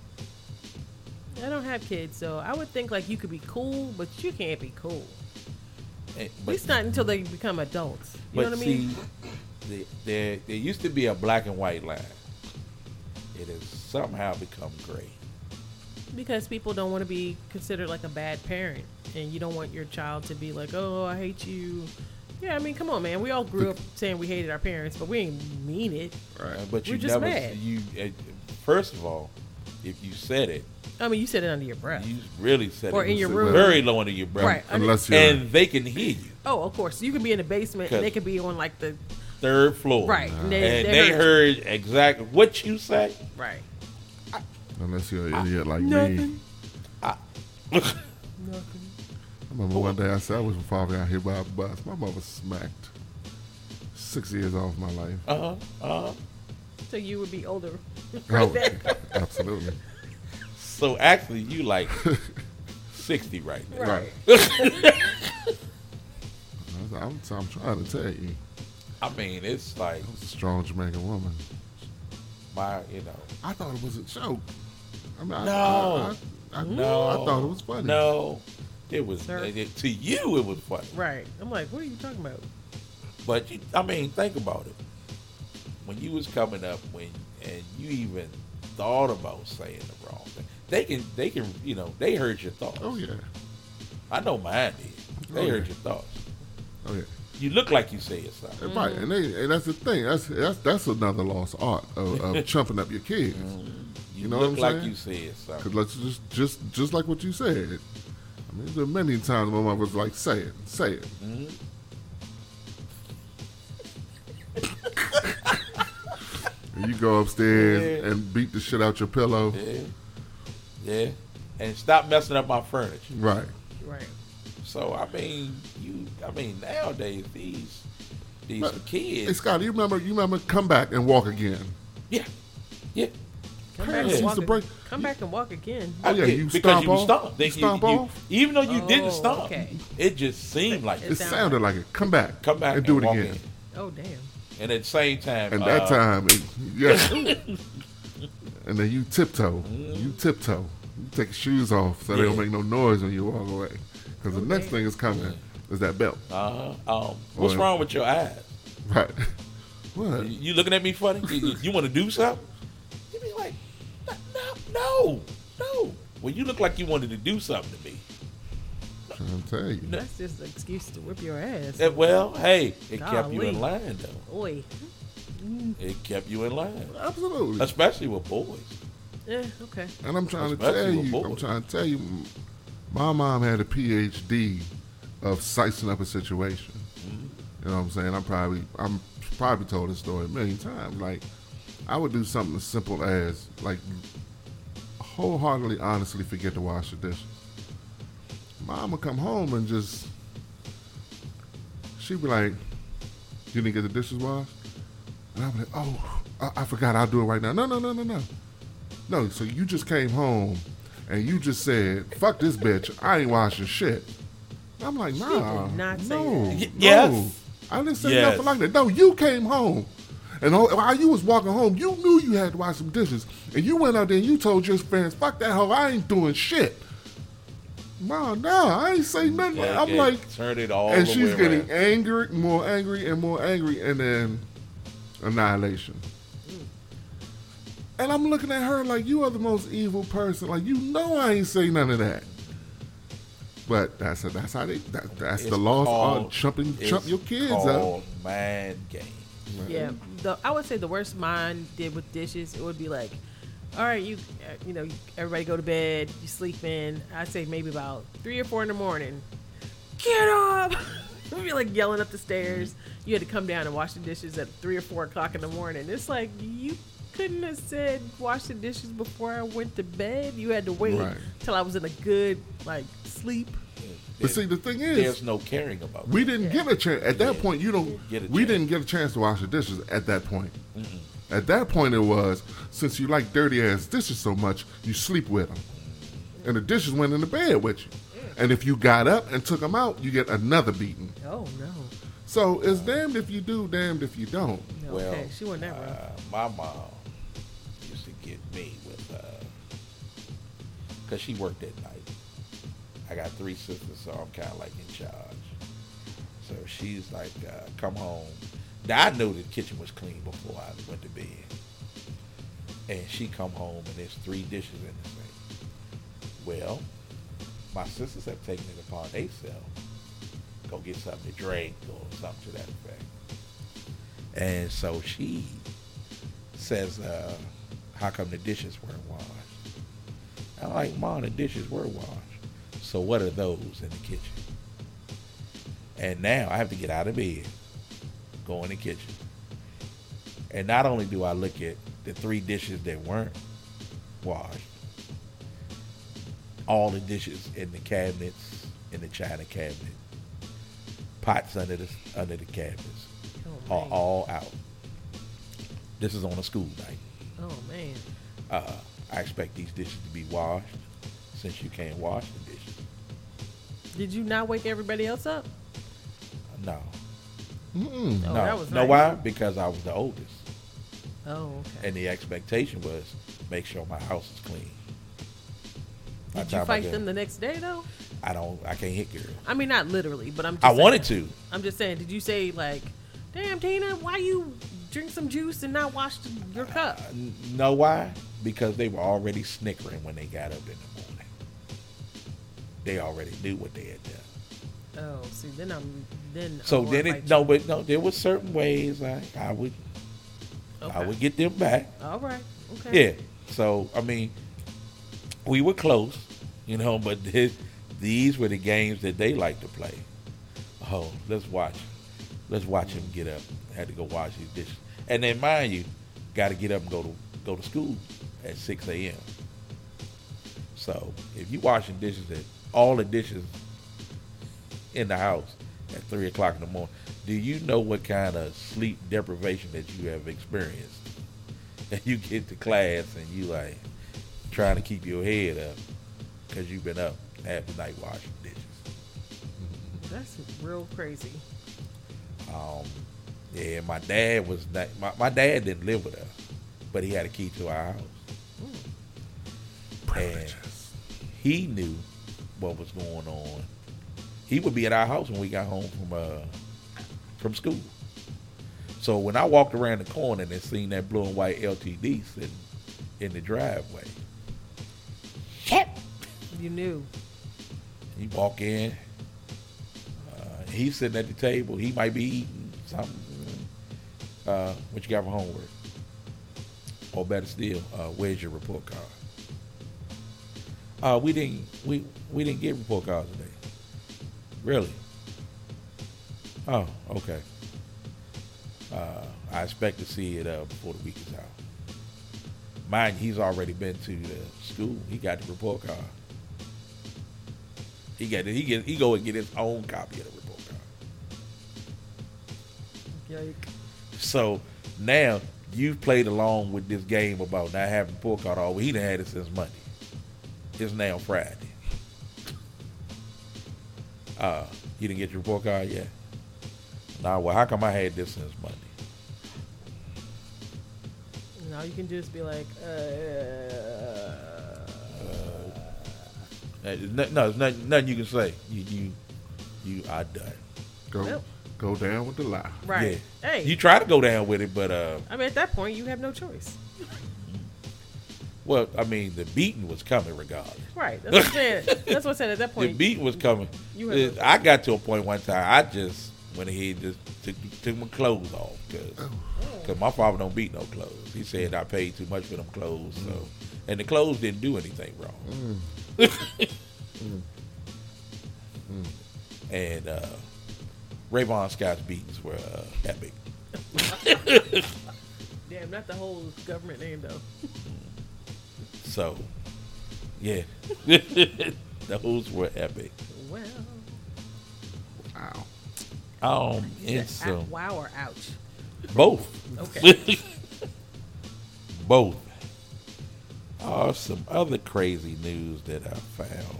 I don't have kids, so I would think like you could be cool, but you can't be cool. And- At least not until they become adults. You but know what I see, mean? the- there there used to be a black and white line. It has somehow become gray. Because people don't want to be considered like a bad parent, and you don't want your child to be like, "Oh, I hate you." Yeah, I mean, come on, man. We all grew up saying we hated our parents, but we ain't mean it. Right. But you We're just never mad. you. Uh, first of all, if you said it, I mean, you said it under your breath. you really said Or it in your was room. very low under your breath, Right. Unless you're and they can hear you. Oh, of course. You can be in the basement, and they could be on like the Third floor, right. And they, and they they heard, heard exactly what you say. right. Unless you're an idiot like me. Nothing. I remember one day I said I was father out here by a bus. My mother smacked six years off my life. Uh huh. Uh huh. So you would be older. Oh, absolutely. So actually, you like sixty right now. Right. I'm, I'm trying to tell you. I mean, it's like That was a strong Jamaican woman. my, you know. I thought it was a joke. I mean, I, No. I, I, I, No, I thought it was funny. No, it was Sir? it, to you. It was funny, Right. I'm like, what are you talking about? but you, I mean, think about it. When you was coming up, when and you even thought about saying the wrong thing, they can, they can, you know, they heard your thoughts. Oh yeah. I know mine did. They Oh, heard yeah. your thoughts. Oh yeah. You look like you said something. Right, and they and that's the thing. That's that's that's another lost art of, of chumping up your kids. You, You know look what I'm like saying? you said something. Cause let's just just just like what you said. I mean, there are many times my mom was like, "Say it, say it." Mhm. And you go upstairs Yeah. and beat the shit out your pillow. Yeah, yeah, and stop messing up my furniture. Right. Right. So I mean, you. I mean, nowadays these these But- kids. Hey Scotty, you remember? You remember? Come back and walk again. Yeah, yeah. Come Parents back, and used walk to a- break- come back and walk again. Oh, yeah, Okay, you because stomp you off? stomp. They, You stomp you, off? even though you Oh, didn't stomp, okay. it just seemed like It It it. sound sounded like it. Come back. Come back and do it walk again. in. Oh damn. And at the same time, And uh, that time, it, yeah. And then you tiptoe. You tiptoe. You take your shoes off so they don't Yeah. make no noise when you walk away. Because the next Okay. thing is coming is that belt. Uh, um, what's Boy. wrong with your eyes? Right. What? You, you looking at me funny? You, you want to do something? You be like, no, no, no. Well, you look like you wanted to do something to me. I'm telling you. That's just an excuse to whip your ass. Eh, well, hey, it kept you Golly. in line though. Oi. It kept you in line, Absolutely. especially with boys. Yeah. Okay. And I'm trying to Especially tell with you, I'm boys. trying to tell you, m- my mom had a P H D of sizing up a situation. You know what I'm saying? I'm probably, I'm probably told this story a million times. Like, I would do something as simple as, like, wholeheartedly, honestly forget to wash the dishes. Mom would come home and just, she'd be like, "You didn't get the dishes washed?" And I'd be like, "Oh, I, I forgot. I'll do it right now." No, no, no, no, no. No, so you just came home and you just said, "Fuck this bitch. I ain't washing shit." I'm like, nah. did not say no, that. Y- no. yes. I didn't say Yes. nothing like that. No, you came home. And all- while you was walking home, you knew you had to wash some dishes. And you went out there and you told your friends, "Fuck that hoe, I ain't doing shit." Nah, nah, I ain't say nothing. Yeah, I'm it like, turned it all and the she's way getting around. angry, more angry, and more angry, and then annihilation. And I'm looking at her like, you are the most evil person. Like, you know I ain't say none of that. But that's that's how they that, that's It's the laws called- are chumping chump it's your kids called up. mind game. Yeah, the I would say the worst mine did with dishes, it would be like, all right, you uh, you know, everybody go to bed, you sleep in. I'd say maybe about three or four in the morning. Get up! We'd be like yelling up the stairs. You had to come down and wash the dishes at three or four o'clock in the morning. It's like you couldn't have said wash the dishes before I went to bed. You had to wait Right. till I was in a good like sleep. But see, the thing is, There's no caring about we that. didn't get a chance. At that point, you don't. Get a We chance. didn't get a chance to wash the dishes at that point. At that point, it was since you like dirty ass dishes so much, you sleep with them, and the dishes went in the bed with you. And if you got up and took them out, you get another beating. Oh no. So it's damned if you do, damned if you don't. No, Well, okay, she wasn't that rough. uh, my mom used to get me with, because she worked at night. I got three sisters, so I'm kind of like in charge. So she's like, uh, come home. Now, I know the kitchen was clean before I went to bed. And she come home and there's three dishes in the sink. Well, my sisters have taken it upon themselves. Go get something to drink or something to that effect. And so she says, uh, how come the dishes weren't washed? I'm like, Mom, the dishes were washed. So what are those in the kitchen? And now I have to get out of bed, go in the kitchen. And not only do I look at the three dishes that weren't washed, all the dishes in the cabinets, in the china cabinet, pots under the under the cabinets, Oh, are man. all out. This is on a school night. Oh man. Uh, I expect these dishes to be washed since you can't wash the dishes. Did you not wake everybody else up? No. Mm-mm. Oh, no, that was know nice. why? Because I was the oldest, Oh, okay. and the expectation was make sure my house is clean. By Did the you time I fight get- them the next day though? I don't. I can't hit girls. I mean, not literally, but I'm. Just I saying. wanted to. I'm just saying. Did you say like, "Damn, Tina, why you drink some juice and not wash the, your cup"? Uh, n- know why? Because they were already snickering when they got up in the morning. They already knew what they had done. Oh, see, then I'm then. So I'm gonna then fight it no, you. but no, there were certain ways I I would I Okay. would get them back. All right. Okay. Yeah. So I mean, we were close, you know, but this, these were the games that they like to play. Oh, let's watch, let's watch him get up. I had to go wash his dishes, and then mind you, got to get up and go to go to school at six a m. So if you washing dishes at all the dishes in the house at three o'clock in the morning, do you know what kind of sleep deprivation that you have experienced? And you get to class and you like trying to keep your head up because you've been up half the night washing dishes. That's real crazy. Um, yeah, my dad was not, my, my dad didn't live with us, but he had a key to our house. And he knew what was going on. He would be at our house when we got home from uh, from school. So when I walked around the corner and seen that blue and white L T D sitting in the driveway, You knew. he walk in, uh, he's sitting at the table. He might be eating something. Uh, what you got for homework? Or better still, uh, where's your report card? Uh, we didn't we we didn't get report cards today. Really? Oh, okay. Uh, I expect to see it uh, before the week is out. Mind you, he's already been to the school. He got the report card. He got he get he go and get his own copy of the report card. Yike. So now you've played along with this game about not having report card all week. He done had it since Monday. It's now Friday. Uh, you didn't get your report card yet? Nah, well, how come I had this since Monday? Now you can just be like, uh, Uh, no, no, there's nothing, nothing you can say. You, you, you are done. Go, Nope. go down with the lie. right. Yeah. Hey, You try to go down with it, but uh, I mean, at that point, you have no choice. well, I mean, the beating was coming regardless. Right. That's what I'm saying. That's what I'm saying. At that The point, beating was coming. You have It- no I got to a point one time. I just went ahead and just took, took my clothes off because Oh. my father don't beat no clothes. He said I paid too much for them clothes, so and the clothes didn't do anything wrong. And uh, Rayvon Scott's beatings were uh, epic. damn, not the whole government name though. So, yeah, those were epic. Well, Wow. Um, it's ah, um, wow or ouch. both. Okay. Both. Uh, some other crazy news that I found.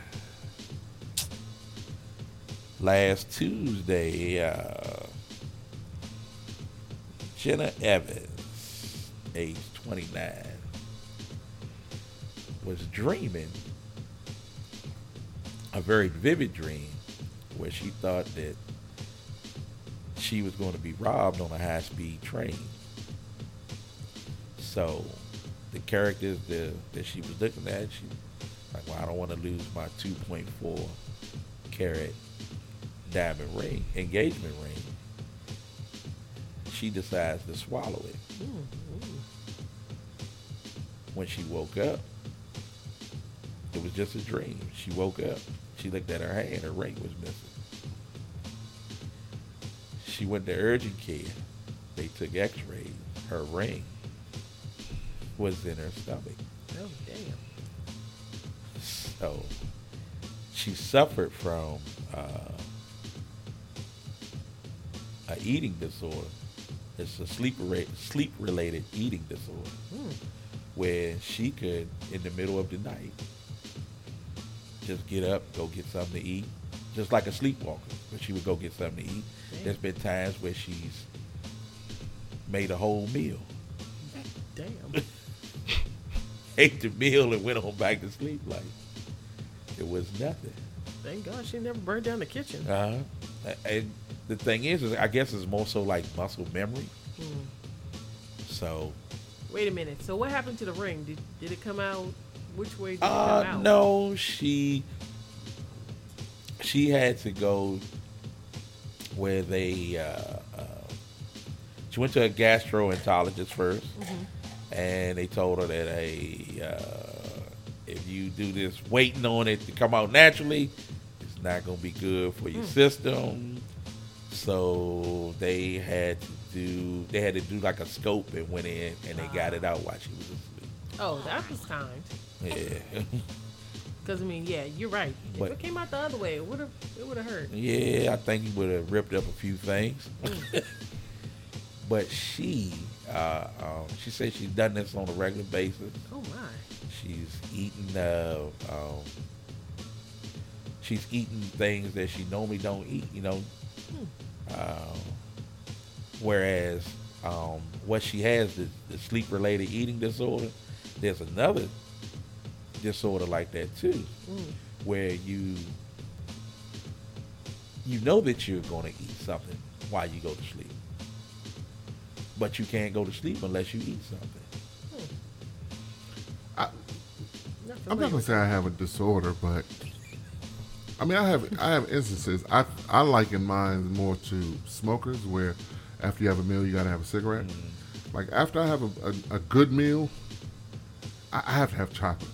Last Tuesday, uh, Jenna Evans, age twenty-nine, was dreaming a very vivid dream where she thought that she was going to be robbed on a high-speed train. So the characters that, that she was looking at, she like, well, I don't want to lose my two point four carat diamond ring, engagement ring. She decides to swallow it. When she woke up, it was just a dream. She woke up. She looked at her hand. Her ring was missing. She went to urgent care. They took x-rays. Her ring was in her stomach. Oh damn. So she suffered from uh, a eating disorder. It's a sleep sleep related eating disorder, where she could, in the middle of the night, just get up, go get something to eat, just like a sleepwalker. But she would go get something to eat. Damn. There's been times where she's made a whole meal, Damn. ate the meal, and went on back to sleep like it was nothing. Thank God she never burned down the kitchen. Uh huh. And the thing is, is I guess it's more so like muscle memory. Hmm. So. Wait a minute. So what happened to the ring? Did did it come out? Which way did it Uh, come out? no, she she had to go where they uh, uh, she went to a gastroenterologist first, Mm-hmm. and they told her that hey, uh, if you do this waiting on it to come out naturally, it's not gonna be good for your Mm. system. So they had to do they had to do like a scope and went in and they got it out while she was asleep. Oh, that was kind. Yeah. Because I mean, yeah, you're right. But- if it came out the other way, it would have it would have hurt. Yeah, I think he would have ripped up a few things. But she, uh, um, she said she's done this on a regular basis. Oh my. She's eating, uh, um, she's eating things that she normally don't eat. You know, um, whereas um, what she has is the sleep-related eating disorder. There's another disorder like that too, Mm. where you you know that you're going to eat something while you go to sleep, but you can't go to sleep unless you eat something. I, Not I'm not familiar. gonna say I have a disorder, but I mean I have I have instances. I I liken mine more to smokers, where after you have a meal, you gotta have a cigarette. Like after I have a, a, a good meal, I, I have to have chocolate.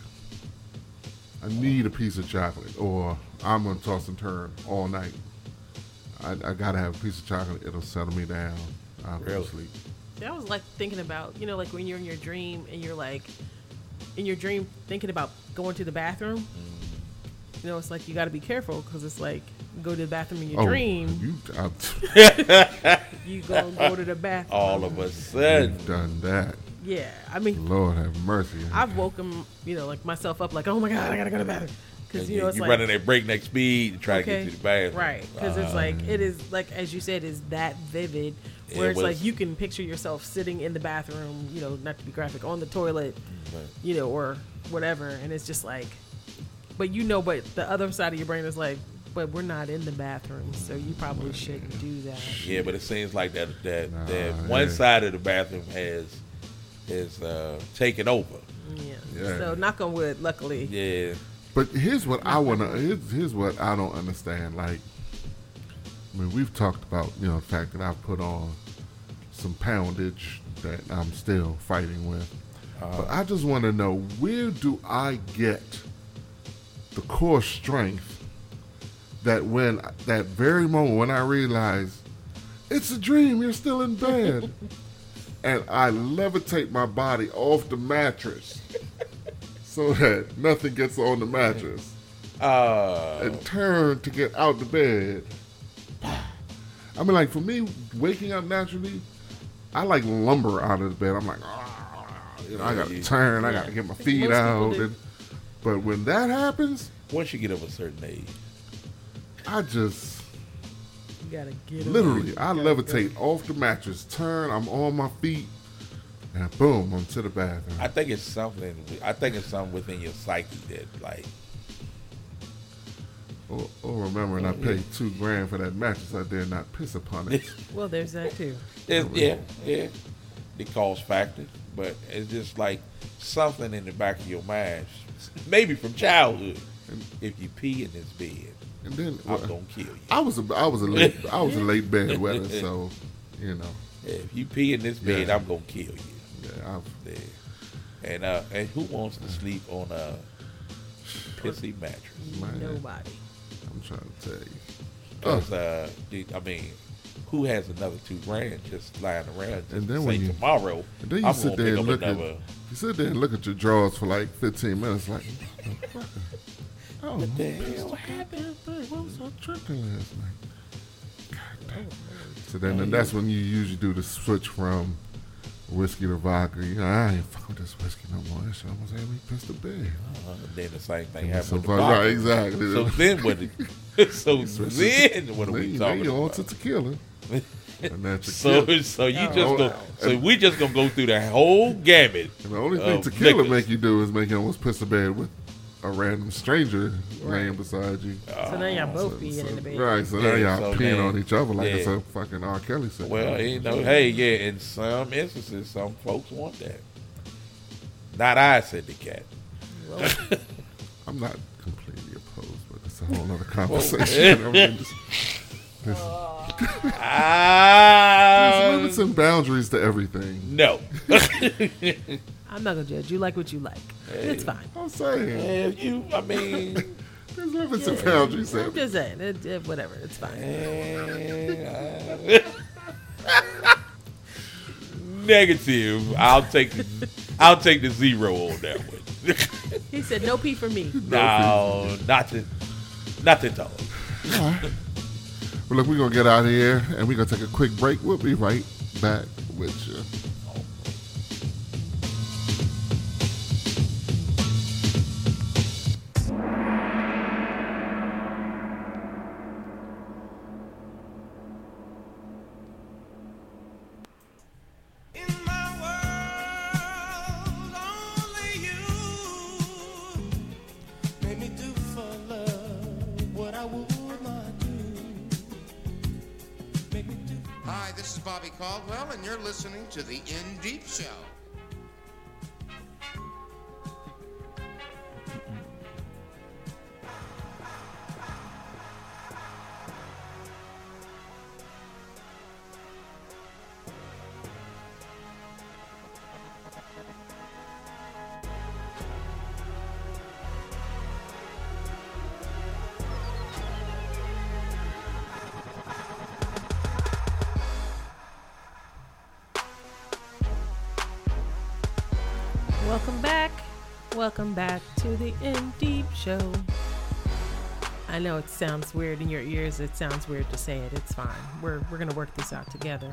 I need a piece of chocolate, or I'm gonna toss and turn all night. I, I gotta have a piece of chocolate. It'll settle me down. I'll go Really? to sleep. See, I was like thinking about, you know, like when you're in your dream and you're like, in your dream thinking about going to the bathroom. You know, it's like you got to be careful because it's like you go to the bathroom in your Oh, dream. you, I've, You go go to the bathroom. All of a sudden, you've done that. Yeah, I mean, Lord have mercy. I've woken, you know, like myself up, like, oh my god, I gotta go to the bathroom, because you know you, it's you like running at breakneck speed to try okay, to get to the bathroom. right? Because it's Uh-huh. like it is like as you said, is that vivid, where It it's was- like you can picture yourself sitting in the bathroom, you know, not to be graphic, on the toilet, you know, or whatever, and it's just like, but you know, but the other side of your brain is like, but we're not in the bathroom, so you probably shouldn't do that. Yeah, but it seems like that that, Nah, that one yeah. side of the bathroom has is uh, taken over. Yeah. Yeah. So knock on wood. Luckily. Yeah. But here's what I wanna. Here's, here's what I don't understand. Like, I mean, we've talked about you know the fact that I've put on some poundage that I'm still fighting with. But I just want to know, where do I get the core strength that when that very moment when I realize it's a dream, you're still in bed, and I levitate my body off the mattress so that nothing gets on the mattress, Uh, and turn to get out the bed. I mean, like for me, waking up naturally, I like lumber out of the bed. I'm like, ah, you know, I gotta Yeah. turn, I Yeah. gotta get my I think feet most people out. do. And, but when that happens, once you get of a certain age, I just You gotta get it. literally, I levitate off the mattress, turn, I'm on my feet, and boom, I'm to the bathroom. I think it's something. I think it's something within your psyche that, like, Or, or remembering I paid two grand for that mattress, I dare not piss upon it. Well, there's that too. it, yeah, yeah, it cause factor, but it's just like something in the back of your mind, maybe from childhood. If you pee in this bed, And then I'm well, gonna kill you. I was a, I was a late, I was a late bedwetter, so you know, Yeah, if you pee in this bed, Yeah. I'm gonna kill you. yeah, I've, Yeah. And uh, and who wants to sleep on a pissy mattress? Man. Nobody. I'm trying to tell you. 'Cause, uh, the- I mean, who has another two grand just lying around? Just And then say when you- tomorrow, And then you I'm sit gonna there pick and up look another. at you sit there and look at your drawers for like fifteen minutes, like, oh, What the hell happened? what was I drinking last night? God damn. So then, then that's when you usually do the switch from whiskey to vodka. You know, I ain't fucking with this whiskey no more. That shit almost had me pissed to bed. Uh, then the same thing Yeah, happened so with the far- vodka. right, exactly. So then what? Did, so then what are we Then talking you on about? to tequila. And that's So tequila. so you Oh, just go. So we just gonna go through the whole gamut. And the only thing of tequila liquors. make you do is make you almost piss to bed with a random stranger laying beside you. So now y'all both be in the bed. Right, so now Yeah, y'all so peeing then- on each other like it's yeah. a fucking R. Kelly situation. Well, you know, hey, yeah. In some instances, some folks want that. Not I, said the cat. I'm not completely opposed, but it's a whole other conversation. I mean, just, there's, Ah, there's limits and boundaries to everything. no. I'm not gonna judge. You like what you like. It's fine. I'm saying, Yeah, you. I mean, there's limits and boundaries. I'm just saying. It, it, whatever. It's fine. eh, negative. I'll take. The, I'll take the zero on that one. He said no pee for me. No, not the, not the dog. Well, look, we're going to get out of here, and we're going to take a quick break. We'll be right back with you. Hi, this is Bobby Caldwell, and you're listening to the In Deep Show. Welcome back. Welcome back to the In Deep Show. I know it sounds weird in your ears. It sounds weird to say it. It's fine. We're we're gonna work this out together.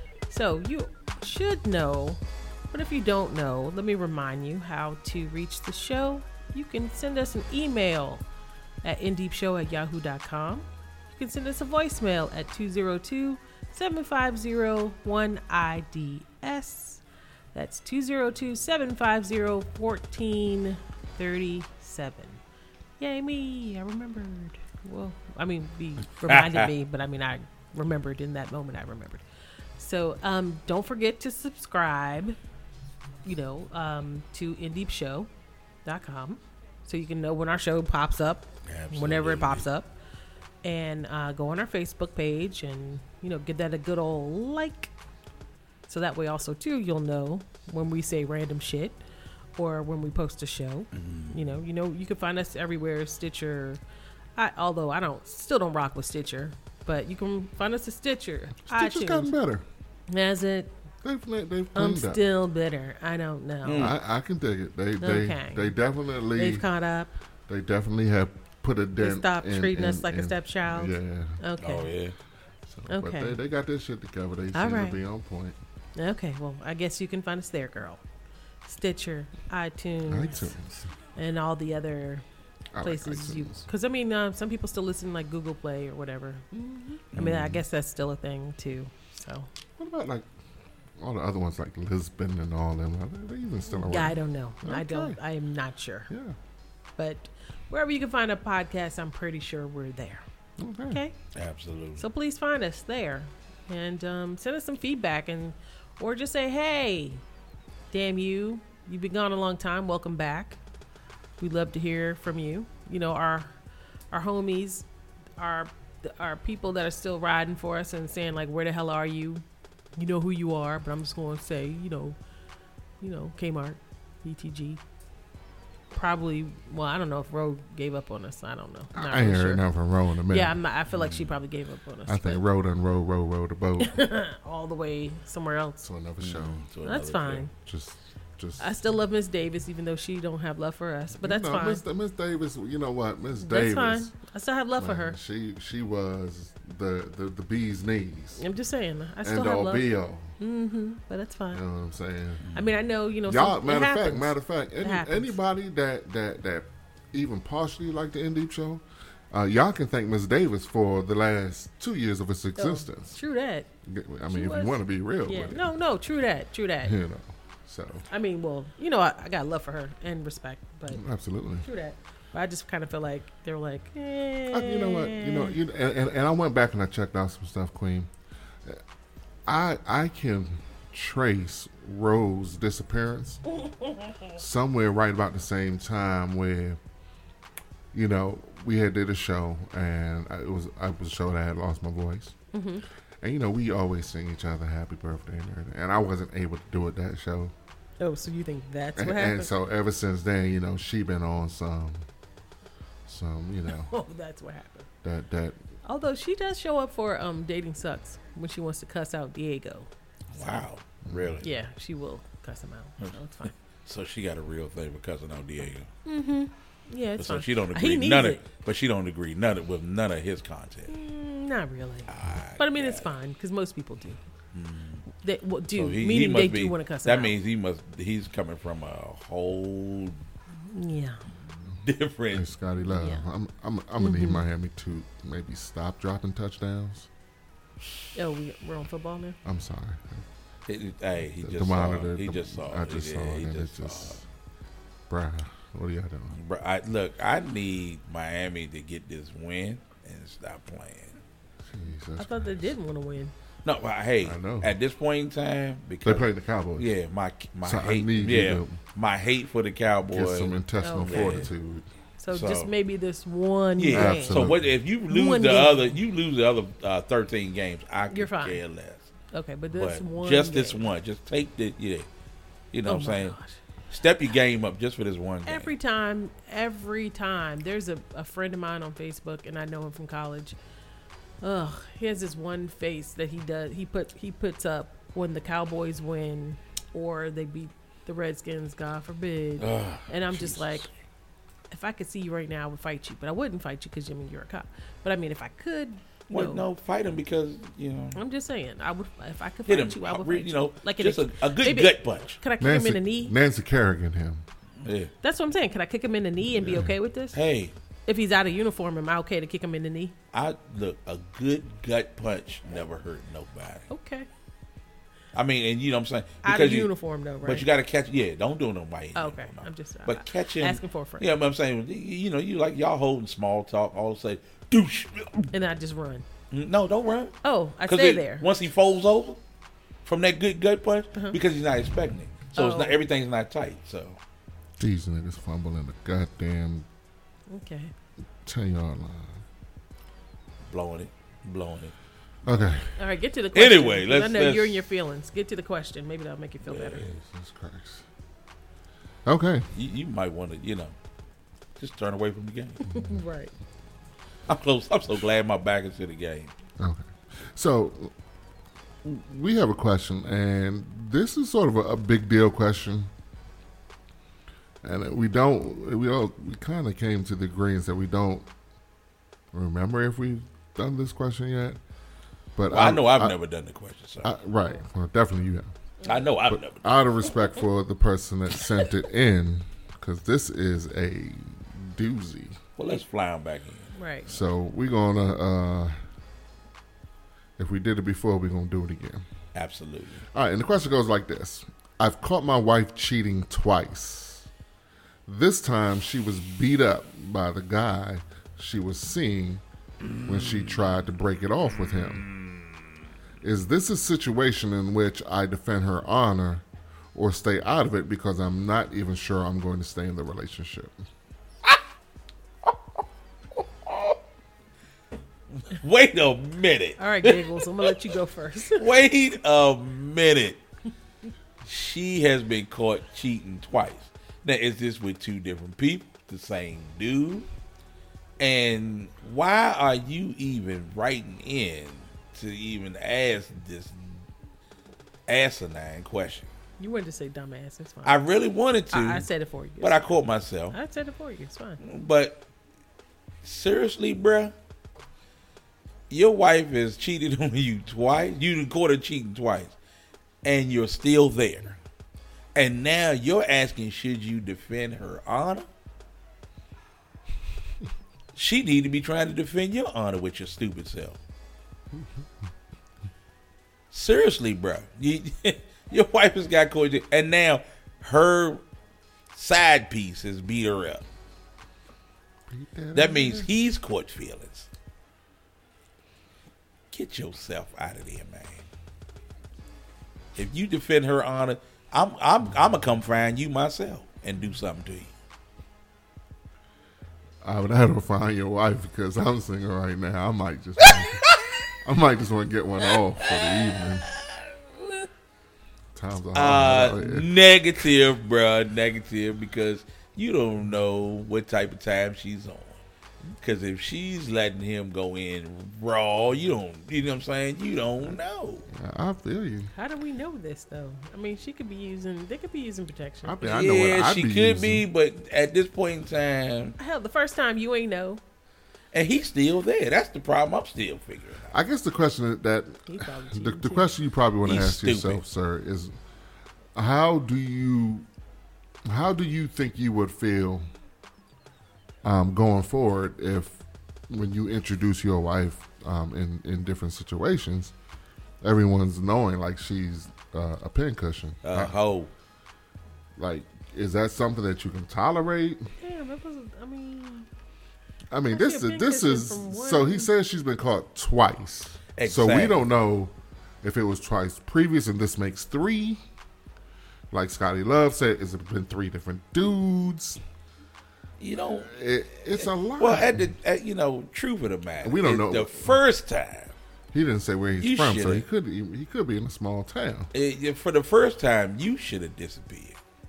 So you should know, but if you don't know, let me remind you how to reach the show. You can send us an email at indeepshow at yahoo dot com. You can send us a voicemail at two zero two, seven five zero, one I D S. That's two zero two, seven five zero, one four three seven. Yay me, I remembered. Well, I mean, he reminded me, but I mean, I remembered in that moment, I remembered. So um, don't forget to subscribe, you know, um, to in deep show dot com so you can know when our show pops up, Absolutely. whenever it pops up. And uh, go on our Facebook page and, you know, give that a good old like. So that way also, too, you'll know when we say random shit or when we post a show. Mm-hmm. You know, you know, you can find us everywhere, Stitcher. I, although I don't, still don't rock with Stitcher, but you can find us at Stitcher. Stitcher's iTunes. gotten better. Has it? They've, they've I'm cleaned up. still bitter. I don't know. Mm. I, I can dig it. They they Okay. they definitely They've caught up. they definitely have put a They dent. stopped in, treating in, us like a in- stepchild. Yeah. Okay. Oh yeah. So, Okay. But they, they got this shit together. They All seem right. to be on point. Okay. Well, I guess you can find us there, girl. Stitcher, iTunes, iTunes. and all the other I like places you. iTunes. Because I mean, uh, some people still listen like Google Play or whatever. I mean, I guess that's still a thing too. So What about like all the other ones like Lisbon and all them? Are they, they even still around? yeah, I don't know. I Okay. don't. I am not sure. Yeah. But wherever you can find a podcast, I'm pretty sure we're there. Okay. Okay. Absolutely. So please find us there, and um, send us some feedback, and or just say, "Hey, damn you, you've been gone a long time. Welcome back. We'd love to hear from you." You know, our our homies, our our people that are still riding for us and saying like, "Where the hell are you?" You know who you are, but I'm just going to say, you know, you know, Kmart, B T G. Probably, well, I don't know if Roe gave up on us. I don't know. Not I ain't really heard sure. nothing from Ro in a minute. Yeah, I'm not, I feel like she probably gave up on us. I think but Ro done row, row, row the boat all the way somewhere else. to another show. To That's another fine. Just, just. I still love Miss Davis, even though she don't have love for us. But that's no, fine. Miss, Miss Davis, you know what? Miss That's Davis. fine. I still have love for man, her. She she was the, the, the bee's knees. I'm just saying. I still And have all love. be all. Mm-hmm. But that's fine. You know what I'm saying? I mean, I know, you know, Y'all, some, matter it of fact, happens. matter of fact, It any, happens. anybody that, that, that even partially like the In Deep Show, uh, y'all can thank Miss Davis for the last two years of its existence. Oh, true that. I mean, She if was- you want to be real Yeah, with it. no, no, true that, true that. You know, so. I mean, well, you know, I, I got love for her and respect, but Absolutely. true that. But I just kind of feel like they were like, eh. Uh, you know what? You know, you, and, and, and I went back and I checked out some stuff, Queen. I I can trace Rose's disappearance somewhere right about the same time where, you know, we had did a show and I, it was I was a show that I had lost my voice. Mm-hmm. And you know, we always sing each other happy birthday and everything. And I wasn't able to do it that show. Oh, so you think that's what And, happened? and so ever since then, you know, she been on some, some, you know, Oh, that's what happened. that that Although she does show up for um Dating Sucks when she wants to cuss out Diego. Wow, really? Yeah, she will cuss him out. So it's fine. So she got a real thing for cussing out Diego. Mm-hmm. Yeah, it's so fine. she don't He agree needs none of, it. but she don't agree none of, with none of his content. Mm, not really. But I mean, it's fine because most people do. They well, do So he- he meaning must they be- do want to cuss That him out. means he must. He's coming from a whole Yeah. Hey, different. Scotty Love, Yeah. I'm I'm I'm gonna need Mhm. Miami to maybe stop dropping touchdowns. Oh, we, we're on football now. I'm sorry. It- it- hey, he The- just the saw. monitor, He the- just saw. I it. just Yeah, saw it, he and just it saw just, it. bruh, what are y'all doing? Bro, I, look, I need Miami to get this win and stop playing. Jesus. I thought they didn't want to win. No, but hey, I know. at this point in time, They because played the Cowboys. yeah, my my So I hate, need you yeah, to my hate for the Get Cowboys. some intestinal Oh, yeah. fortitude. So, So- just maybe this one Yeah. game. Absolutely. So what if you lose One the game. other? You lose the other uh, thirteen games. I You're could fine. care less. Okay, but this But one just this game. one, just take the yeah. You know Oh what I'm my saying? gosh. Step your game up just for this one game. Every time, every time. There's a, a friend of mine on Facebook, and I know him from college. Ugh, he has this one face that he does. He put he puts up when the Cowboys win or they beat the Redskins, God forbid. Ugh, and I'm just Jesus. like, if I could see you right now, I would fight you, but I wouldn't fight you because I mean you're a cop. But I mean, if I could, you Well, know, no, fight him because you know. I'm just saying, I would if I could Hit fight him, you, I would re- fight you know, like just in a, a good maybe- gut punch. Could I kick him in Nancy, the knee? Nancy Kerrigan, him. Yeah. That's what I'm saying. Can I kick him in the knee and be okay with this? Hey, If he's out of uniform, am I okay to kick him in the knee? I look a good gut punch never hurt nobody. Okay. I mean, and you know what I'm saying? Out of uniform, though, right? But you got to catch. Yeah, don't do no white. Oh, okay. I'm just But uh, catch him. asking for a friend. Yeah, but I'm saying, you- you know, you like y'all holding small talk. All of a sudden, douche. And I just run. No, don't run. Oh, I 'Cause stay it- there. Once he folds over from that good gut punch, Uh-huh. because he's not expecting it, so it's Oh. not everything's not tight. So These niggas fumbling the goddamn Okay. ten yard line. blowing it, blowing it. Okay. All right, get to the question. Anyway, 'cause let's- I know let's- you're in your feelings. Get to the question. Maybe that'll make you feel better. Jesus Christ. Okay. You, you might want to, you know, just turn away from the game. Right. I'm so I'm so glad my back is to the game. Okay. So we have a question, and this is sort of a, a big deal question. And we don't, we don't, we kind of came to the agreement that we don't remember if we've done this question yet. But Well, I know I've never done the question, so I, right. Well, definitely you have. I know I've But never. out of respect for the person that sent it in, because this is a doozy. Well, let's fly him back in. Right. So we're gonna, uh, if we did it before, we're gonna do it again. Absolutely. All right, and the question goes like this: I've caught my wife cheating twice. This time, she was beat up by the guy she was seeing when she tried to break it off with him. Is this a situation in which I defend her honor or stay out of it because I'm not even sure I'm going to stay in the relationship? Wait a minute. All right, Giggles. I'm gonna let you go first. Wait a minute. She has been caught cheating twice. Now, is this with two different people, the same dude? And why are you even writing in to even ask this asinine question? You wanted to say dumbass. It's fine. I really wanted to. I, I said it for you. But I caught myself. I said it for you. It's fine. But seriously, bruh, your wife has cheated on you twice. You done caught her cheating twice. and you're still there. And now you're asking, should you defend her honor? She need to be trying to defend your honor with your stupid self. Seriously, bro. You, your wife has got caught, and now her side piece has beat her up. That means he's caught feelings. Get yourself out of there, man. If you defend her honor, I'm I'm I'm gonna come find you myself and do something to you. I would have to find your wife because I'm single right now. I might just, I might just want to get one off for the evening. Times are hard Uh, out here. negative, bruh, negative, because you don't know what type of time she's on. Because if she's letting him go in raw, you don't, you know what I'm saying? You don't know. I feel you. How do we know this though? I mean, she could be using. They could be using protection. I mean, I know what Yeah, I'd she be could using. be, but at this point in time, Hell, the first time you ain't know. and he's still there. That's the problem. I'm still figuring out. I guess the question that He probably the, cheating the too. question you probably want to He's ask stupid. yourself, sir, is how do you how do you think you would feel um, going forward if when you introduce your wife um, in in different situations, everyone's knowing like she's uh, a pincushion. A hoe. Like, is that something that you can tolerate? Damn, that was. I mean, I mean, How's this she a is this pincushion is from one- so he says she's been caught twice. So we Exactly. don't know if it was twice previous, and this makes three. Like Scotty Love said, it's been three different dudes. You know, It, it's a lot. well, at the at, you know, truth of the matter, We don't it- know. the first time. He didn't say where he's You from, so shoulda. he could he, he could be in a small town. It, for the first time, you should have disappeared.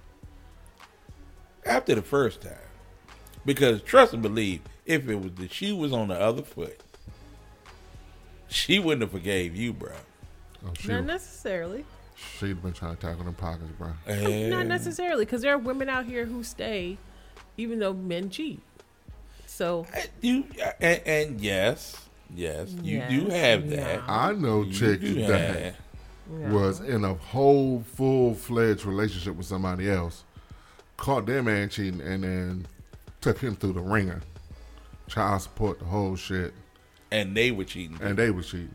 After the first time, because trust and believe, if it was the shoe was on the other foot, she wouldn't have forgave you, bro. Oh, she, not necessarily. she'd been trying to tackle them pockets, bro. Not necessarily, because there are women out here who stay, even though men cheat. So You and, and yes, yes, you do Yes, have that. yeah. I know You chicks do that have- was in a whole full fledged relationship with somebody else, caught their man cheating, and then took him through the ringer, child support, the whole shit, and they were cheating, and they were cheating.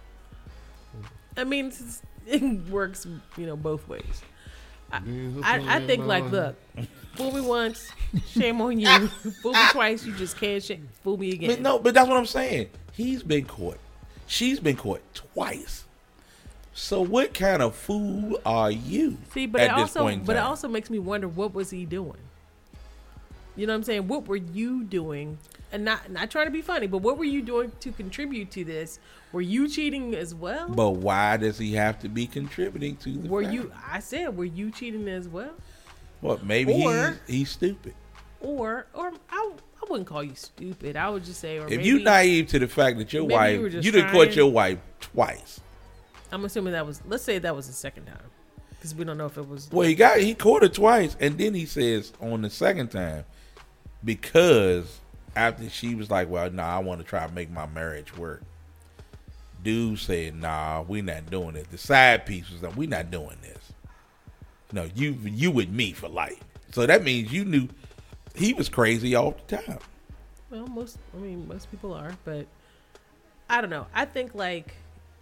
I mean, it's, it works, you know, both ways. I, I, I think like, look, fool me once, shame on you. Fool me twice, you just can't sh- fool me again. But no, but that's what I'm saying. He's been caught. She's been caught twice. So what kind of fool are you? See, but at it this also, point in but it time? also makes me wonder, what was he doing? You know what I'm saying? What were you doing? And not not trying to be funny, but what were you doing to contribute to this? Were you cheating as well? But why does he have to be contributing to the? were family? you? I said, were you cheating as well? What? Maybe Or- he's he's stupid. Or, or I, I wouldn't call you stupid. I would just say, or If maybe, you naive to the fact that your maybe wife, you were you, just done caught trying- your wife twice. I'm assuming that was. Let's say that was the second time, because we don't know if it was. Well, he got he caught her twice, and then he says on the second time, because after she was like, "Well, nah, I want to try to make my marriage work." Dude said, "Nah, we not doing it." The side piece was like, "We not doing this. No, you you with me for life." So that means you knew he was crazy all the time. Well, most. I mean, most people are, but I don't know. I think like.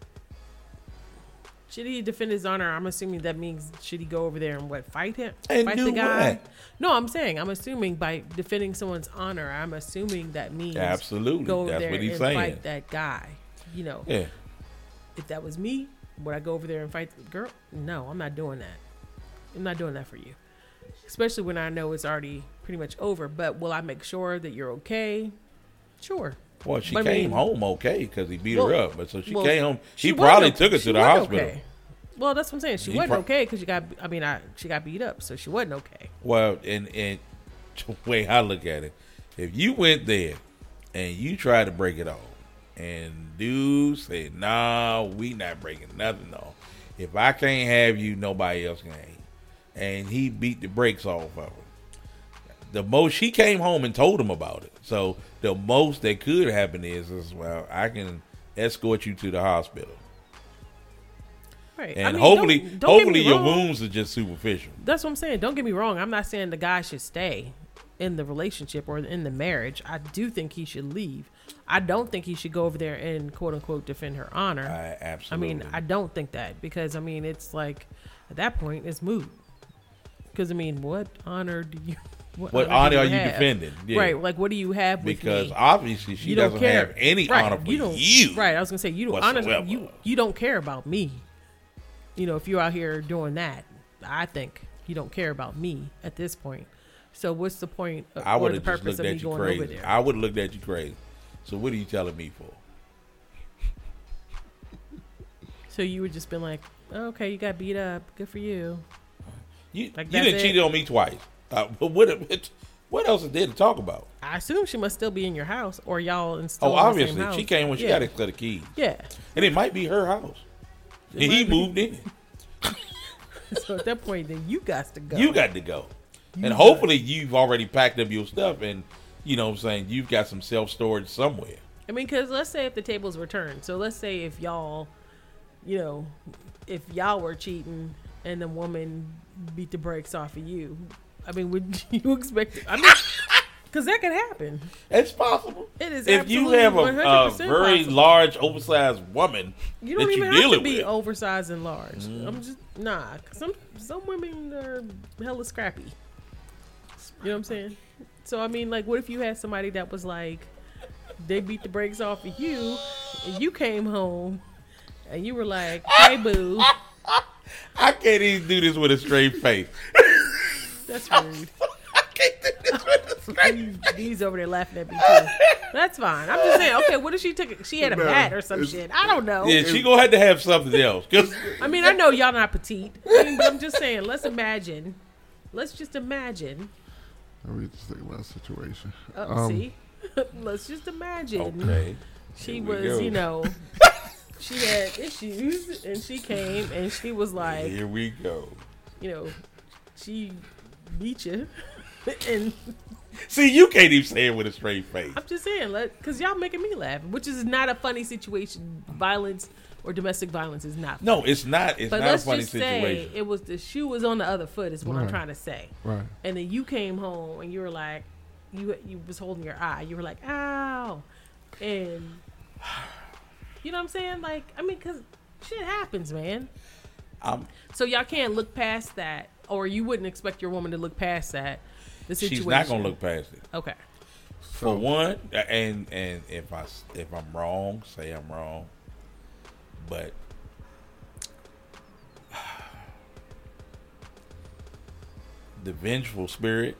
Should he defend his honor? I'm assuming that means should he go over there and what fight him, And fight do the guy? what? No, I'm saying I'm assuming by defending someone's honor, I'm assuming that means Absolutely. go over That's there what he's and saying. fight that guy. You know, Yeah. if that was me, would I go over there and fight the girl? No, I'm not doing that. I'm not doing that for you, especially when I know it's already pretty much over. But will I make sure that you're okay? Sure. Well, she But I came mean- home okay because he beat Well- her up. But so she well, came home. she He wasn't probably o- took her she to the wasn't hospital. okay. Well, that's what I'm saying. She He wasn't pro- okay because she got. I mean, I she got beat up, so she wasn't okay. Well, and and the way I look at it, if you went there and you tried to break it off, and dude said, "Nah, we not breaking nothing off. If I can't have you, nobody else can," and he beat the brakes off of her. The most she came home and told him about it. So the most that could happen is, is well, I can escort you to the hospital. Right. And I mean, hopefully, don't- don't get me hopefully your wrong. wounds are just superficial. That's what I'm saying. Don't get me wrong. I'm not saying the guy should stay in the relationship or in the marriage. I do think he should leave. I don't think he should go over there and quote unquote defend her honor. I absolutely. I mean, I don't think that because I mean, it's like at that point it's moot. Because I mean, what honor do you? What, What honor, honor do are you have? defending? Yeah. Right. Like, what do you have with Because me? obviously she You don't doesn't care. have any Right, honor for you. Don't, you. Right. I was gonna say you don't. Honestly, whatsoever. you you don't care about me. You know, if you're out here doing that, I think you don't care about me at this point. So what's the point? Of, I or would the have just purpose looked of me at you going over crazy. there? I would have looked at you crazy. So what are you telling me for? So you would just been like, oh, okay, you got beat up. Good for you. You, Like, you that's didn't it? cheat on me twice. Uh, but what, what else is there to talk about? I assume she must still be in your house, or y'all installed Oh, in the obviously. same house. She came when she yeah. got a set of keys. Yeah. And it might be her house. It And he might be. moved in. So at that point, then you got to go. You got to go. You and got- hopefully you've already packed up your stuff and, you know what I'm saying, you've got some self-storage somewhere. I mean, because let's say if the tables were turned. So let's say if y'all, you know, if y'all were cheating and the woman beat the brakes off of you, I mean, would you expect it? I mean, because that could happen. It's possible. It is If you absolutely have a, one hundred a percent very possible. large, oversized woman You don't that even you're have dealing to be with. oversized and large. Mm. I'm just nah. 'Cause some some women are hella scrappy. You know what I'm saying? So I mean, like, what if you had somebody that was like, they beat the brakes off of you, and you came home, and you were like, "Hey, boo." I can't even do this with a straight face. That's rude. He's over there laughing at me too. That's fine. I'm just saying. Okay, what if she took? it? She had a No, bat or some it's- shit. I don't know. Yeah, she gonna have to have something else. 'Cause I mean, I know y'all not petite, I mean, but I'm just saying. Let's imagine. Let's just imagine. Let me just think about the situation. Uh, Um, see, let's just imagine. Okay. She Here we was, go. you know, she had issues, and she came, and she was like, Here we go. you know, she beat you, and See, you can't even say it with a straight face. I'm just saying, let because y'all making me laugh, which is not a funny situation. Violence or domestic violence is not. No, it's not. It's but not a let's funny just situation. say it was the shoe was on the other foot. Is what I'm Right. trying to say. Right. And then you came home and you were like, you you was holding your eye. You were like, ow, and you know what I'm saying? Like, I mean, cause shit happens, man. I'm, So y'all can't look past that, or you wouldn't expect your woman to look past that. The situation. she's not gonna look past it. Okay. For one, and and if I if I'm wrong, say I'm wrong. But the vengeful spirit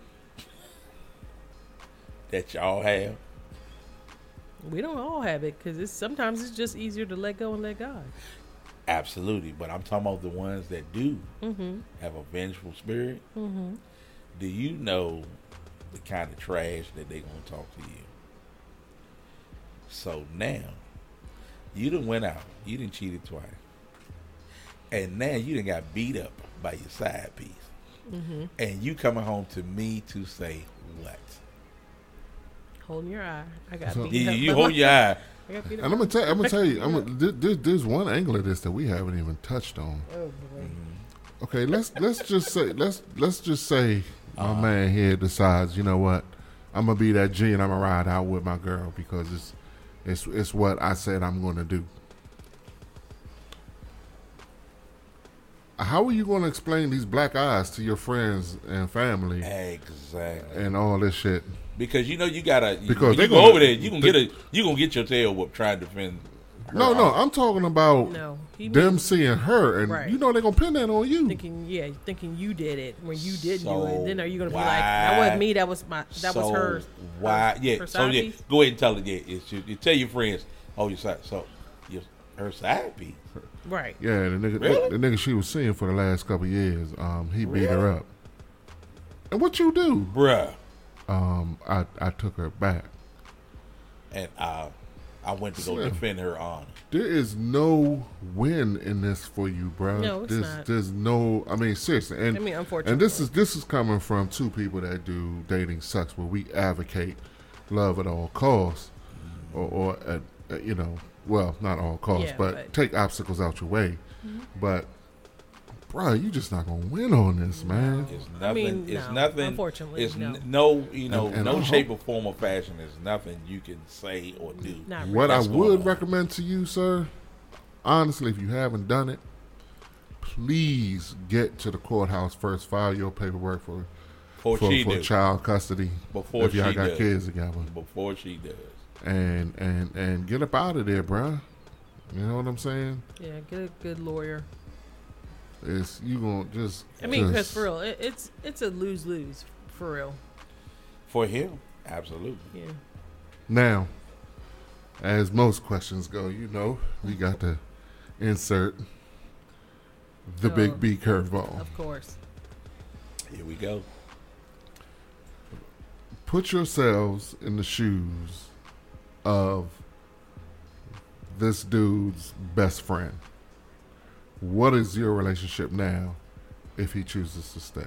that y'all have, We don't all have it because it's sometimes it's just easier to let go and let God. absolutely. But I'm talking about the ones that do Mm-hmm. have a vengeful spirit. Mm-hmm. Do you know the kind of trash that they gonna talk to you? So now, you done went out, you done cheated twice, and now you done got beat up by your side piece, Mm-hmm. and you coming home to me to say what? Holding your eye. I got So- beat You, up you by hold my- your eye. I got beat up And I'm by gonna tell. I'm gonna tell you. I'm my- gonna, there, there- there's one angle of this that we haven't even touched on. Oh boy. Okay, let's let's just say let's let's just say my man here decides, you know what, I'm gonna be that G and I'm gonna ride out with my girl because it's it's it's what I said I'm gonna do. How are you gonna explain these black eyes to your friends and family Exactly. and all this shit? Because you know you gotta. Because Because they you go gonna- over there, you gonna they- get a. You gonna get your tail whooped trying to defend. her No, no, honor. I'm talking about No, he them means- seeing her, and Right. you know they're gonna pin that on you. Thinking, yeah, thinking you did it when you didn't do So it. Then are you gonna be why- like, that wasn't me. That was my. That was So her. Why? her- Yeah. her So side yeah, piece? go ahead and tell it. Yeah, it's your, you tell your friends. Oh, your side. So your her side piece. Right. Yeah, the nigga, Really? the, the nigga she was seeing for the last couple of years, um, he beat her Really? up. And what you do? Bruh. Um, I I took her back. And I, I went to go Yeah. defend her honor. There is no win in this for you, bro. No, it's there's, not. There's no. I mean, seriously, and I mean, unfortunately. and this is this is coming from two people that do dating sucks, where we advocate love at all costs, or, or at, at, you know, well, not all costs, Yeah, but, but- take obstacles out your way. But, bro, you just not gonna win on this, man. It's nothing. I mean, it's no, nothing. unfortunately, it's no. n- no. You know, And- and no I shape hope- or form or fashion. There's nothing you can say or do. Not What That's I going would on. recommend to you, sir, honestly, if you haven't done it, please get to the courthouse first. File your paperwork for Before for, she for do. child custody. Before if y'all she got does. kids together, Before she does. and and and get up out of there, bruh. You know what I'm saying? Yeah, get a good lawyer. It's you gonna just. I mean, because just- for real, it, it's it's a lose lose for real. For him, absolutely. Yeah. Now, as most questions go, you know, we got to insert the Oh, big B curveball. Of course. Here we go. Put yourselves in the shoes of this dude's best friend. What is your relationship now if he chooses to stay?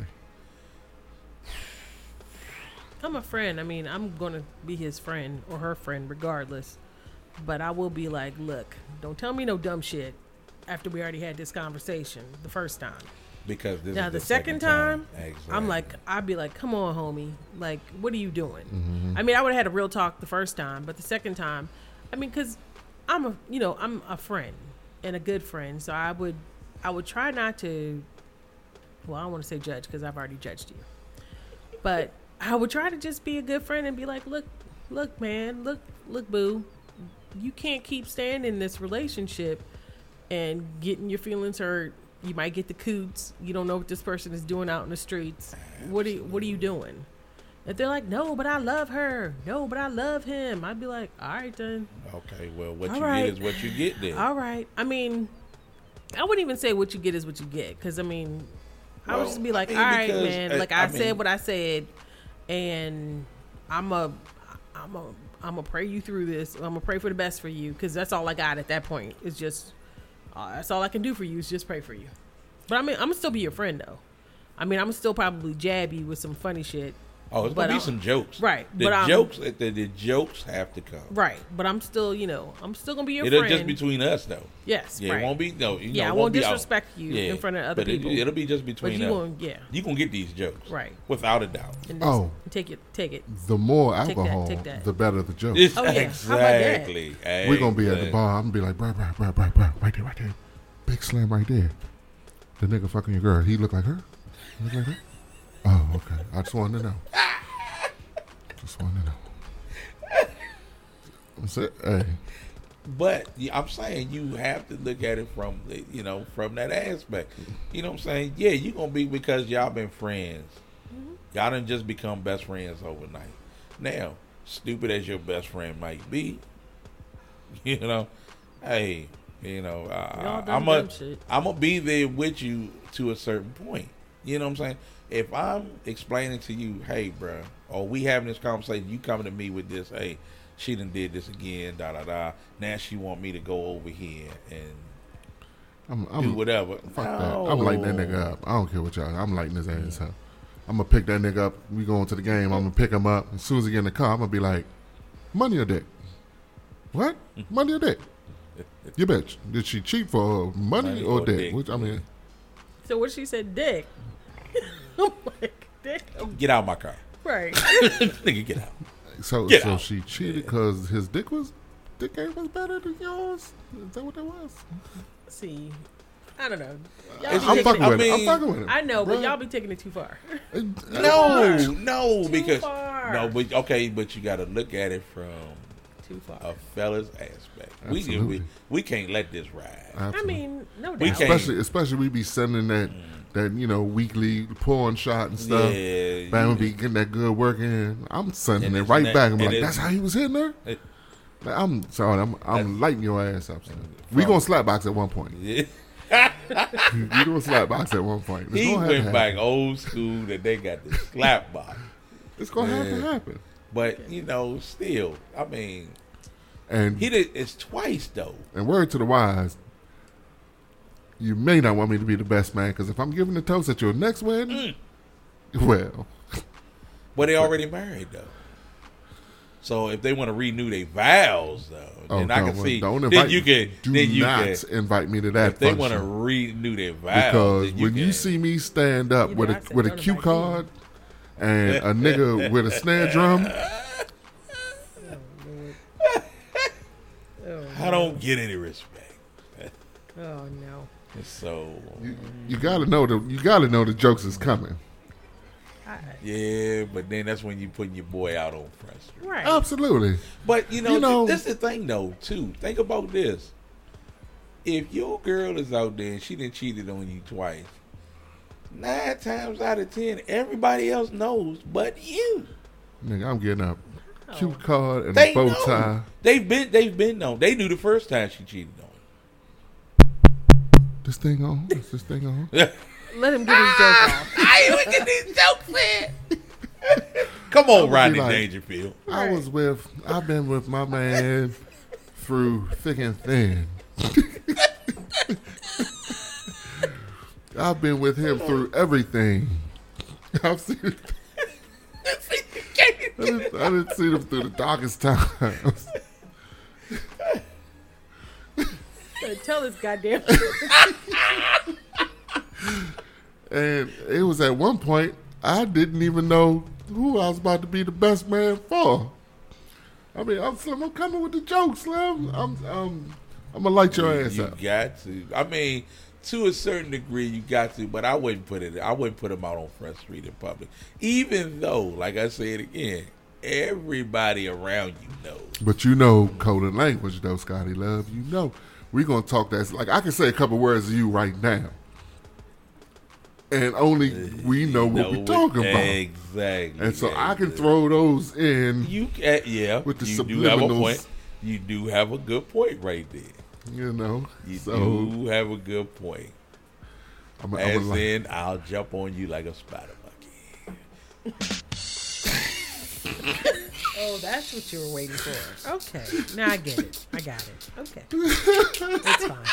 I'm a friend. I mean, I'm gonna be his friend or her friend regardless. But I will be like, look, don't tell me no dumb shit after we already had this conversation the first time. Because this Now is the, second, time, Exactly. I'm like, I'd be like, come on, homie, like, what are you doing? Mhm. I mean, I would have had a real talk the first time, but the second time, I mean, because I'm a, you know, I'm a friend and a good friend, so I would, I would try not to. Well, I don't want to say judge because I've already judged you, but I would try to just be a good friend and be like, look, look, man, look, look, boo, you can't keep staying in this relationship and getting your feelings hurt. You might get the coots. You don't know what this person is doing out in the streets. What are you, what are you doing? If they're like, no, but I love her. No, but I love him. I'd be like, all right then. Okay, well, what All you right. get is what you get then. All right. I mean, I wouldn't even say what you get is what you get, because I mean, I would Well, just be like, I mean, all right, because, man. uh, Like I I, said mean- what I said, and I'm a, I'm a, I'm gonna pray you through this. I'm gonna pray for the best for you, because that's all I got at that point. It's just, uh, that's all I can do for you is just pray for you. But I mean, I'm gonna still be your friend though. I mean, I'm gonna still probably jab you with some funny shit. Oh, it's but gonna be I'm- some jokes, right? The but I'm, jokes, the, the jokes have to come, right? But I'm still, you know, I'm still gonna be your It'll friend. just between us though. Yes, Yeah, right. it won't be no. You Yeah, know, I it won't be out- disrespect you yeah, in front of other but it, people. it'll be just between you us. won't- yeah. You gonna get these jokes, Right. Without a doubt. And just Oh. take it, take it. The more Take that, alcohol, take that. the better the joke. It's Oh, yeah. How about that? exactly. We're gonna be at the Exactly. bar. I'm gonna be like, bro, bro, bro, bro, bro, right there, right there. Big slam right there. The nigga fucking your girl. He look like her? He look like her? Oh, okay. I just wanted to know. Just wanted to know. That's it. Hey, But yeah, I'm saying you have to look at it from the, you know, from that aspect. You know what I'm saying? Yeah, you gonna be because y'all been friends. Y'all didn't just become best friends overnight. Now, stupid as your best friend might be, you know, hey, you know, Y'all uh, done I'm a, dumb shit. I'm gonna be there with you to a certain point. You know what I'm saying? If I'm explaining to you, hey, bro, or we having this conversation, you coming to me with this, hey, she done did this again, da da da. Now she want me to go over here and I'm, I'm do whatever. Fuck that. No. I'm lighting that nigga up. I don't care what y'all. I'm lighting his ass up. I'm gonna pick that nigga up. We going to the game. I'm gonna pick him up. As soon as he get in the car, I'm gonna be like, money or dick? What? Money or dick? You bitch. Did she cheat for money, Money or, or dick? dick, Which I mean, So what she said, dick. I'm like, dick. Get out of my car. Right. Nigga, get out. so Get so out. she cheated because his dick was dick game was better than yours. Is that what that was? See, I don't know. Y'all It's- be I'm taking fucking it- with it. I'm mean, fucking with him. I know, but Bruh. y'all be taking it too far. No, no, Too because far. no, but okay, but you got to look at it from Too far. a fella's aspect. We, Absolutely. we we can't let this ride. I Absolutely. mean, no doubt. We can't- especially especially we be sending that that you know weekly porn shot and stuff. Yeah, Bam you- be getting that good work in. I'm sending And it it's right not- back. I'm and like, it's- that's how he was hitting her. It- Like, I'm sorry. I'm I'm That's- lighting your ass up. Son. We gonna slap box at one point. Yeah. we gonna slap box at one point. It's He gonna have to went back happen. old school that they got the slap box. It's gonna have to Yeah. happen. But you know, still, I mean, And he did it's twice though. and word to the wise, you may not want me to be the best man because if I'm giving the toast at your next wedding, Mm. well, But they already married though. So if they want to renew their vows, though, Oh, then I no, can well, see. don't Then invite you me. can. Do then you not can, invite me to that If they want to function. renew their vows, Because then you when can. you see me stand up You with know, a I said with a don't cue invite me. card and a nigga with a snare drum, Oh, I don't get any respect. oh no. So you, you gotta know the you gotta know the jokes is coming. yeah, but then that's when you putting your boy out on Front Street. Right. Absolutely. But you know, You know- th- that's the thing though, too. Think about this. If your girl is out there and she done cheated on you twice, nine times out of ten, everybody else knows but you. Nigga, I'm getting a Oh. cue card and They a bow know. tie. They've been they've been known. They knew the first time she cheated on This thing on? Is this thing on? you. Let him get his joke off. I ain't even get these jokes in. Come on, would be Rodney like- Dangerfield. I was with I've been with my man through thick and thin. I've been with him through everything. I've seen I didn't, I didn't see them through the darkest times. Tell this goddamn. And it was at one point I didn't even know who I was about to be the best man for. I mean, I'm Slim. I'm coming with the jokes, Slim. I'm, I'm, I'm gonna light your ass You up. got to. I mean, to a certain degree, you got to. But I wouldn't put it. I wouldn't put them out on Front Street in public. Even though, like I said again, everybody around you knows. But you know code and language, though, Scotty Love. You know we're gonna talk that. Like I can say a couple words to you right now, and only we know what know we're what- talking about. Exactly. And so I can throw those in. You can, yeah. With the you do have a subliminals. point. You do have a good point right there. You know, You so do have a good point. I'm, a- As I'm a, like, in, I'll jump on you like a spider monkey. Oh, that's what you were waiting for. Okay. Now I get it. I got it. Okay. It's fine.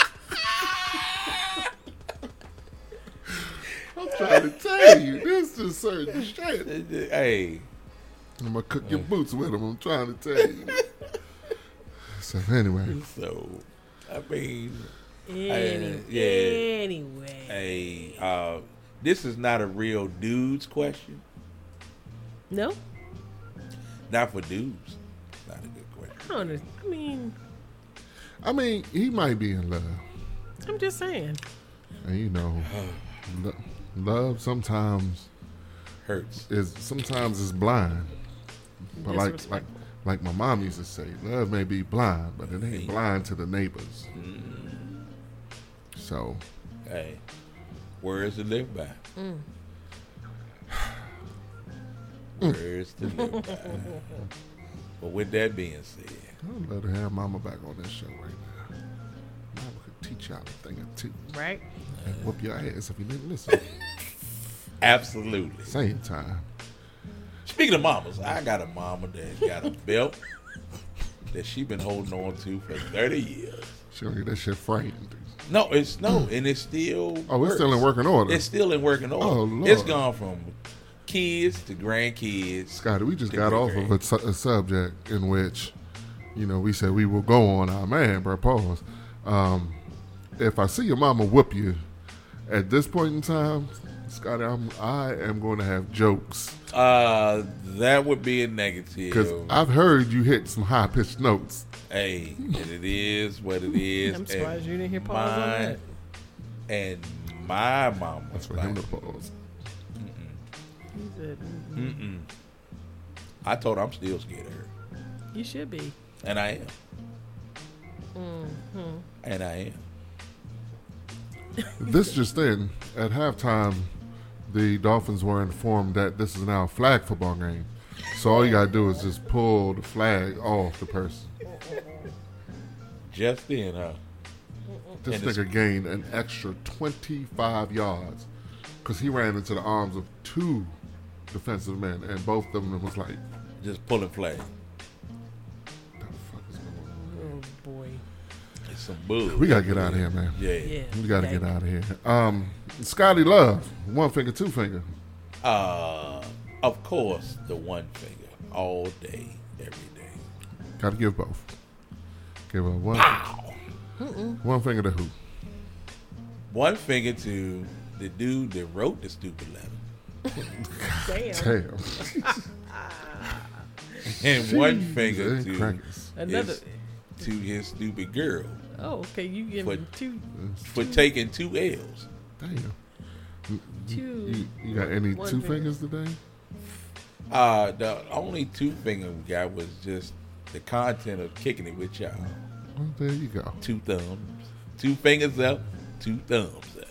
I'm trying to tell you, this is certain shit. Hey, I'm gonna cook your boots with them. I'm trying to tell you. So anyway, so I mean, Any, uh, yeah. Anyway. Hey, uh, this is not a real dude's question. No? Not for dudes. Not a good question. I don't understand. I mean, I mean, he might be in love, I'm just saying. and you know, lo- love sometimes Hurts. is sometimes is blind. But like like Disrespectful. like my mom used to say, love may be blind, but it ain't blind to the neighbors. So Hey, words to live by. Mm. Words to live by. But with that being said, I'd love to have Mama back on this show right now. Mama could teach y'all a thing or two. Right? And whoop your ass if you didn't listen. absolutely. Same time. Speaking of mamas, I got a mama that got a belt that she been holding on to for thirty years. She don't get that shit framed. No, it's no, and it's still. Oh, it's works. still in working order. It's still in working order. Oh, Lord. It's gone from kids to grandkids. Scotty, we just to got off of great-grand. a, su- a subject in which, you know, we said we will go on our man, bro. Pause. Um, if I see your mama whoop you at this point in time, Scotty, I'm, I am going to have jokes. Uh, that would be a negative. Because I've heard you hit some high pitched notes. Hey, and it is what it is. I'm surprised and you didn't hear pause on mine- that. And my mama. That's for him to pause. He said, mm, Mm-mm. I told her I'm still scared of her. you should be. And I am. Mm-hmm. And I am. This just in, at halftime, the Dolphins were informed that this is now a flag football game. So all you got to do is just pull the flag off the person. Just then, huh? This And it's- nigga gained an extra twenty-five yards because he ran into the arms of two defensive men, and both of them was like, Just pulling flag. the fuck is going on? Oh, boy. It's some bull. We got to get out of here, man. Yeah. Yeah. We got to okay. get out of here. Um, Scotty Love, one finger, two finger. Uh, of course, the one finger all day, every day. Got to give both. Give her one. Pow! One finger to who? One finger to the dude that wrote the stupid letter. Damn. Damn. And one Jeez, finger and to crackers. Another. his, to his stupid girl Oh, okay. You give for, him two. for taking two L's. Damn. Two. You, you got any One two finger. fingers today? Uh, the only two finger we got was just the content of kicking it with y'all. Well, there you go. Two thumbs, two fingers up, two thumbs up.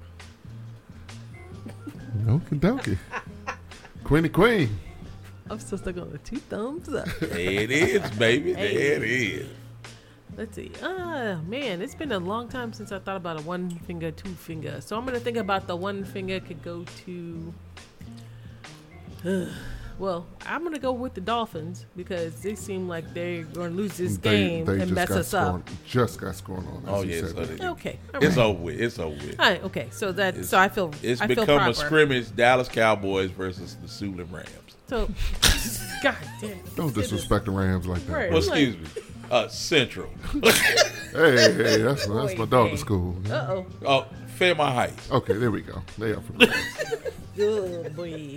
Okie dokie. Queenie Queen. I'm still stuck on the two thumbs up. There it is, baby. Hey. There it is. Let's see. Ah, man, it's been a long time since I thought about a one finger, two finger. So I'm gonna think about the one finger could go to. Well, I'm gonna go with the Dolphins because they seem like they're gonna lose this game and just mess got us scoring, up. Just got scoring on. Oh as you yeah, said so that. they- Okay, all it's right. over with. It's over with. All right, okay. So that It's- so I feel It's I feel become proper. a scrimmage: Dallas Cowboys versus the Suitland Rams. So, God damn. Don't disrespect the Rams like that. Right. Well, bro. excuse me, uh, Central. Hey, hey, hey, that's, that's my daughter's school. Uh oh. Oh, Fairmont Heights. Okay, there we go. They up for the Rams. Good boy.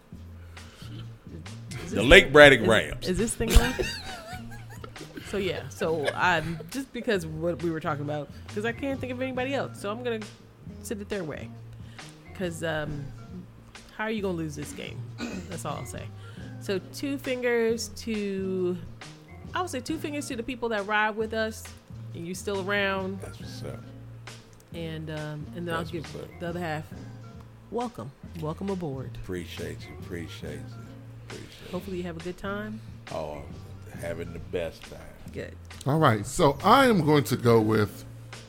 Is The this Lake thing- Braddock is- Rams. Is this thing on? So yeah, so I'm just because of what we were talking about, because I can't think of anybody else, so I'm gonna send it their way. Because um, how are you gonna lose this game? That's all I'll say. So two fingers to, I would say two fingers to the people that ride with us, and you still around, That's what's up. and um, and then I'll That's give what's up. the other half. Welcome, welcome aboard. Appreciate you. Appreciate you. Appreciate Hopefully you have a good time. you. Oh, having the best time. Good. All right, so I am going to go with.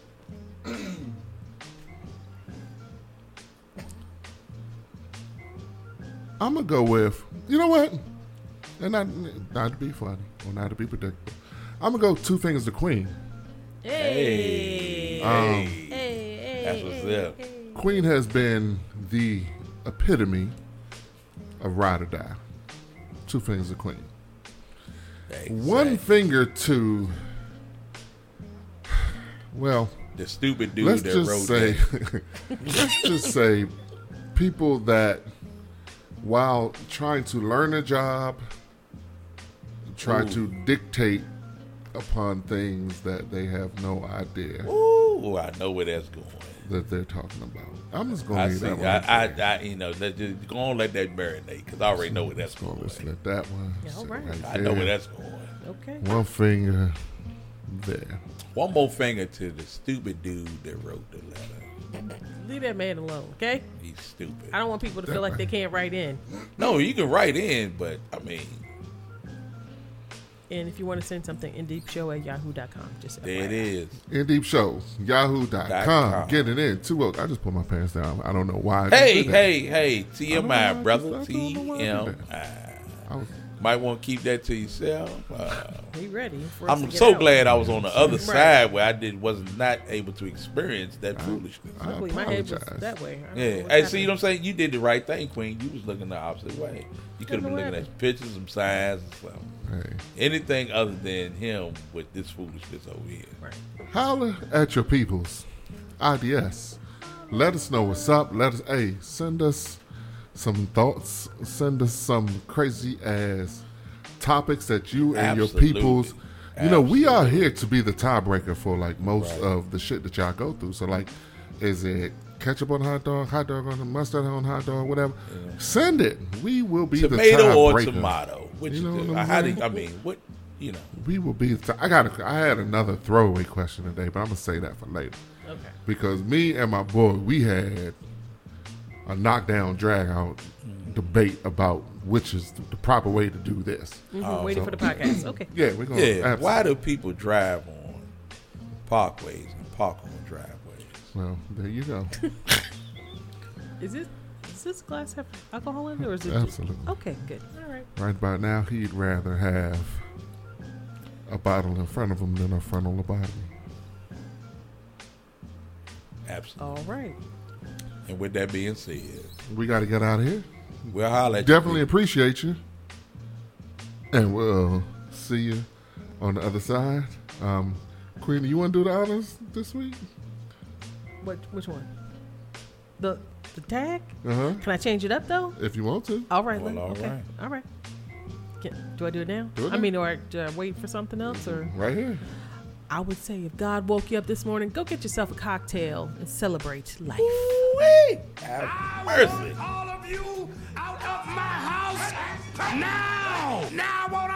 I'm gonna go with. You know what? And not not to be funny or not to be predictable. I'm gonna go two fingers to Queen. Hey. Um, Hey, hey, That's what's hey, up. hey. Queen has been the epitome of ride or die. Two fingers to Queen. One Exactly. finger to. Well, The stupid dude let's that just wrote say, that. let's just say, people that, while trying to learn a job, try Ooh. to dictate upon things that they have no idea Ooh, I know where that's going. that they're talking about. I'm just going I to leave see. that one. I, up I, I, you know, let just go on, let that marinate because I already know where that's there. going. Let's let that one. Yeah, all sit right. right I know where there. that's going. Okay. One finger there. One more finger to the stupid dude that wrote the letter. Leave that man alone, okay? He's stupid. I don't want people to feel like they can't write in. No, you can write in, but I mean, And if you want to send something, indeepshow at yahoo dot com. Just there it is. In Deep Show, yahoo dot Dot com. com. Get it in. Two oh. I just put my pants down. I don't know why. I just Hey, did that. hey, hey, T M I I, don't know, brother. I just- I T don't know why I did M that. I. I was, Might want to keep that to yourself. Uh, Be ready. For us to I'm get so out. glad I was on the other Right. side where I did wasn't not able to experience that foolishness. I Luckily, my head was apologize. that way. I don't know Yeah, what's hey, see happening. what I'm saying? You did the right thing, Queen. You was looking the opposite way. You could have been know looking what at pictures, some signs, and something. hey. Anything other than him with this foolishness over here. Right. Holler at your peoples. I D S. Let us know what's up. Let us, hey, send us some thoughts. Send us some crazy ass topics that you and Absolutely. your peoples. You know, we are Absolutely. here to be the tiebreaker for like most Right. of the shit that y'all go through. So, like, is it ketchup on hot dog, hot dog on the mustard on hot dog, whatever? Send it. We will be the Tomato or tiebreaker. tomato? Which You know is what the, I'm how do saying? I mean? What you know? We will be. The, I got. I had another throwaway question today, but I'm gonna say that for later. Okay. Because me and my boy, we had a knockdown, drag out debate about which is the proper way to do this. Mhm, waiting so- for the podcast. Okay. Yeah, we're gonna. Yeah. absolutely. Why do people drive on parkways and park on driveways? Well, there you go. Is it? Does this glass have alcohol in it, or is it? Absolutely. Okay. Good. All right. Right about now, he'd rather have a bottle in front of him than a frontal lobotomy. Absolutely. All right. And with that being said, We got to get out of here. we'll holler at you. Definitely appreciate you, and we'll see you on the other side. Um, Queen, you want to do the honors this week? What? Which one? The the tag? Uh huh. Can I change it up though? If you want to. All right. Well, let- all okay. right. All right. Can, do I do it now? Do it I now. mean, or do I wait for something else? Or Right here. I would say, if God woke you up this morning, go get yourself a cocktail and celebrate life. Ooh-wee. Have mercy. All of you out of my house now. Now I want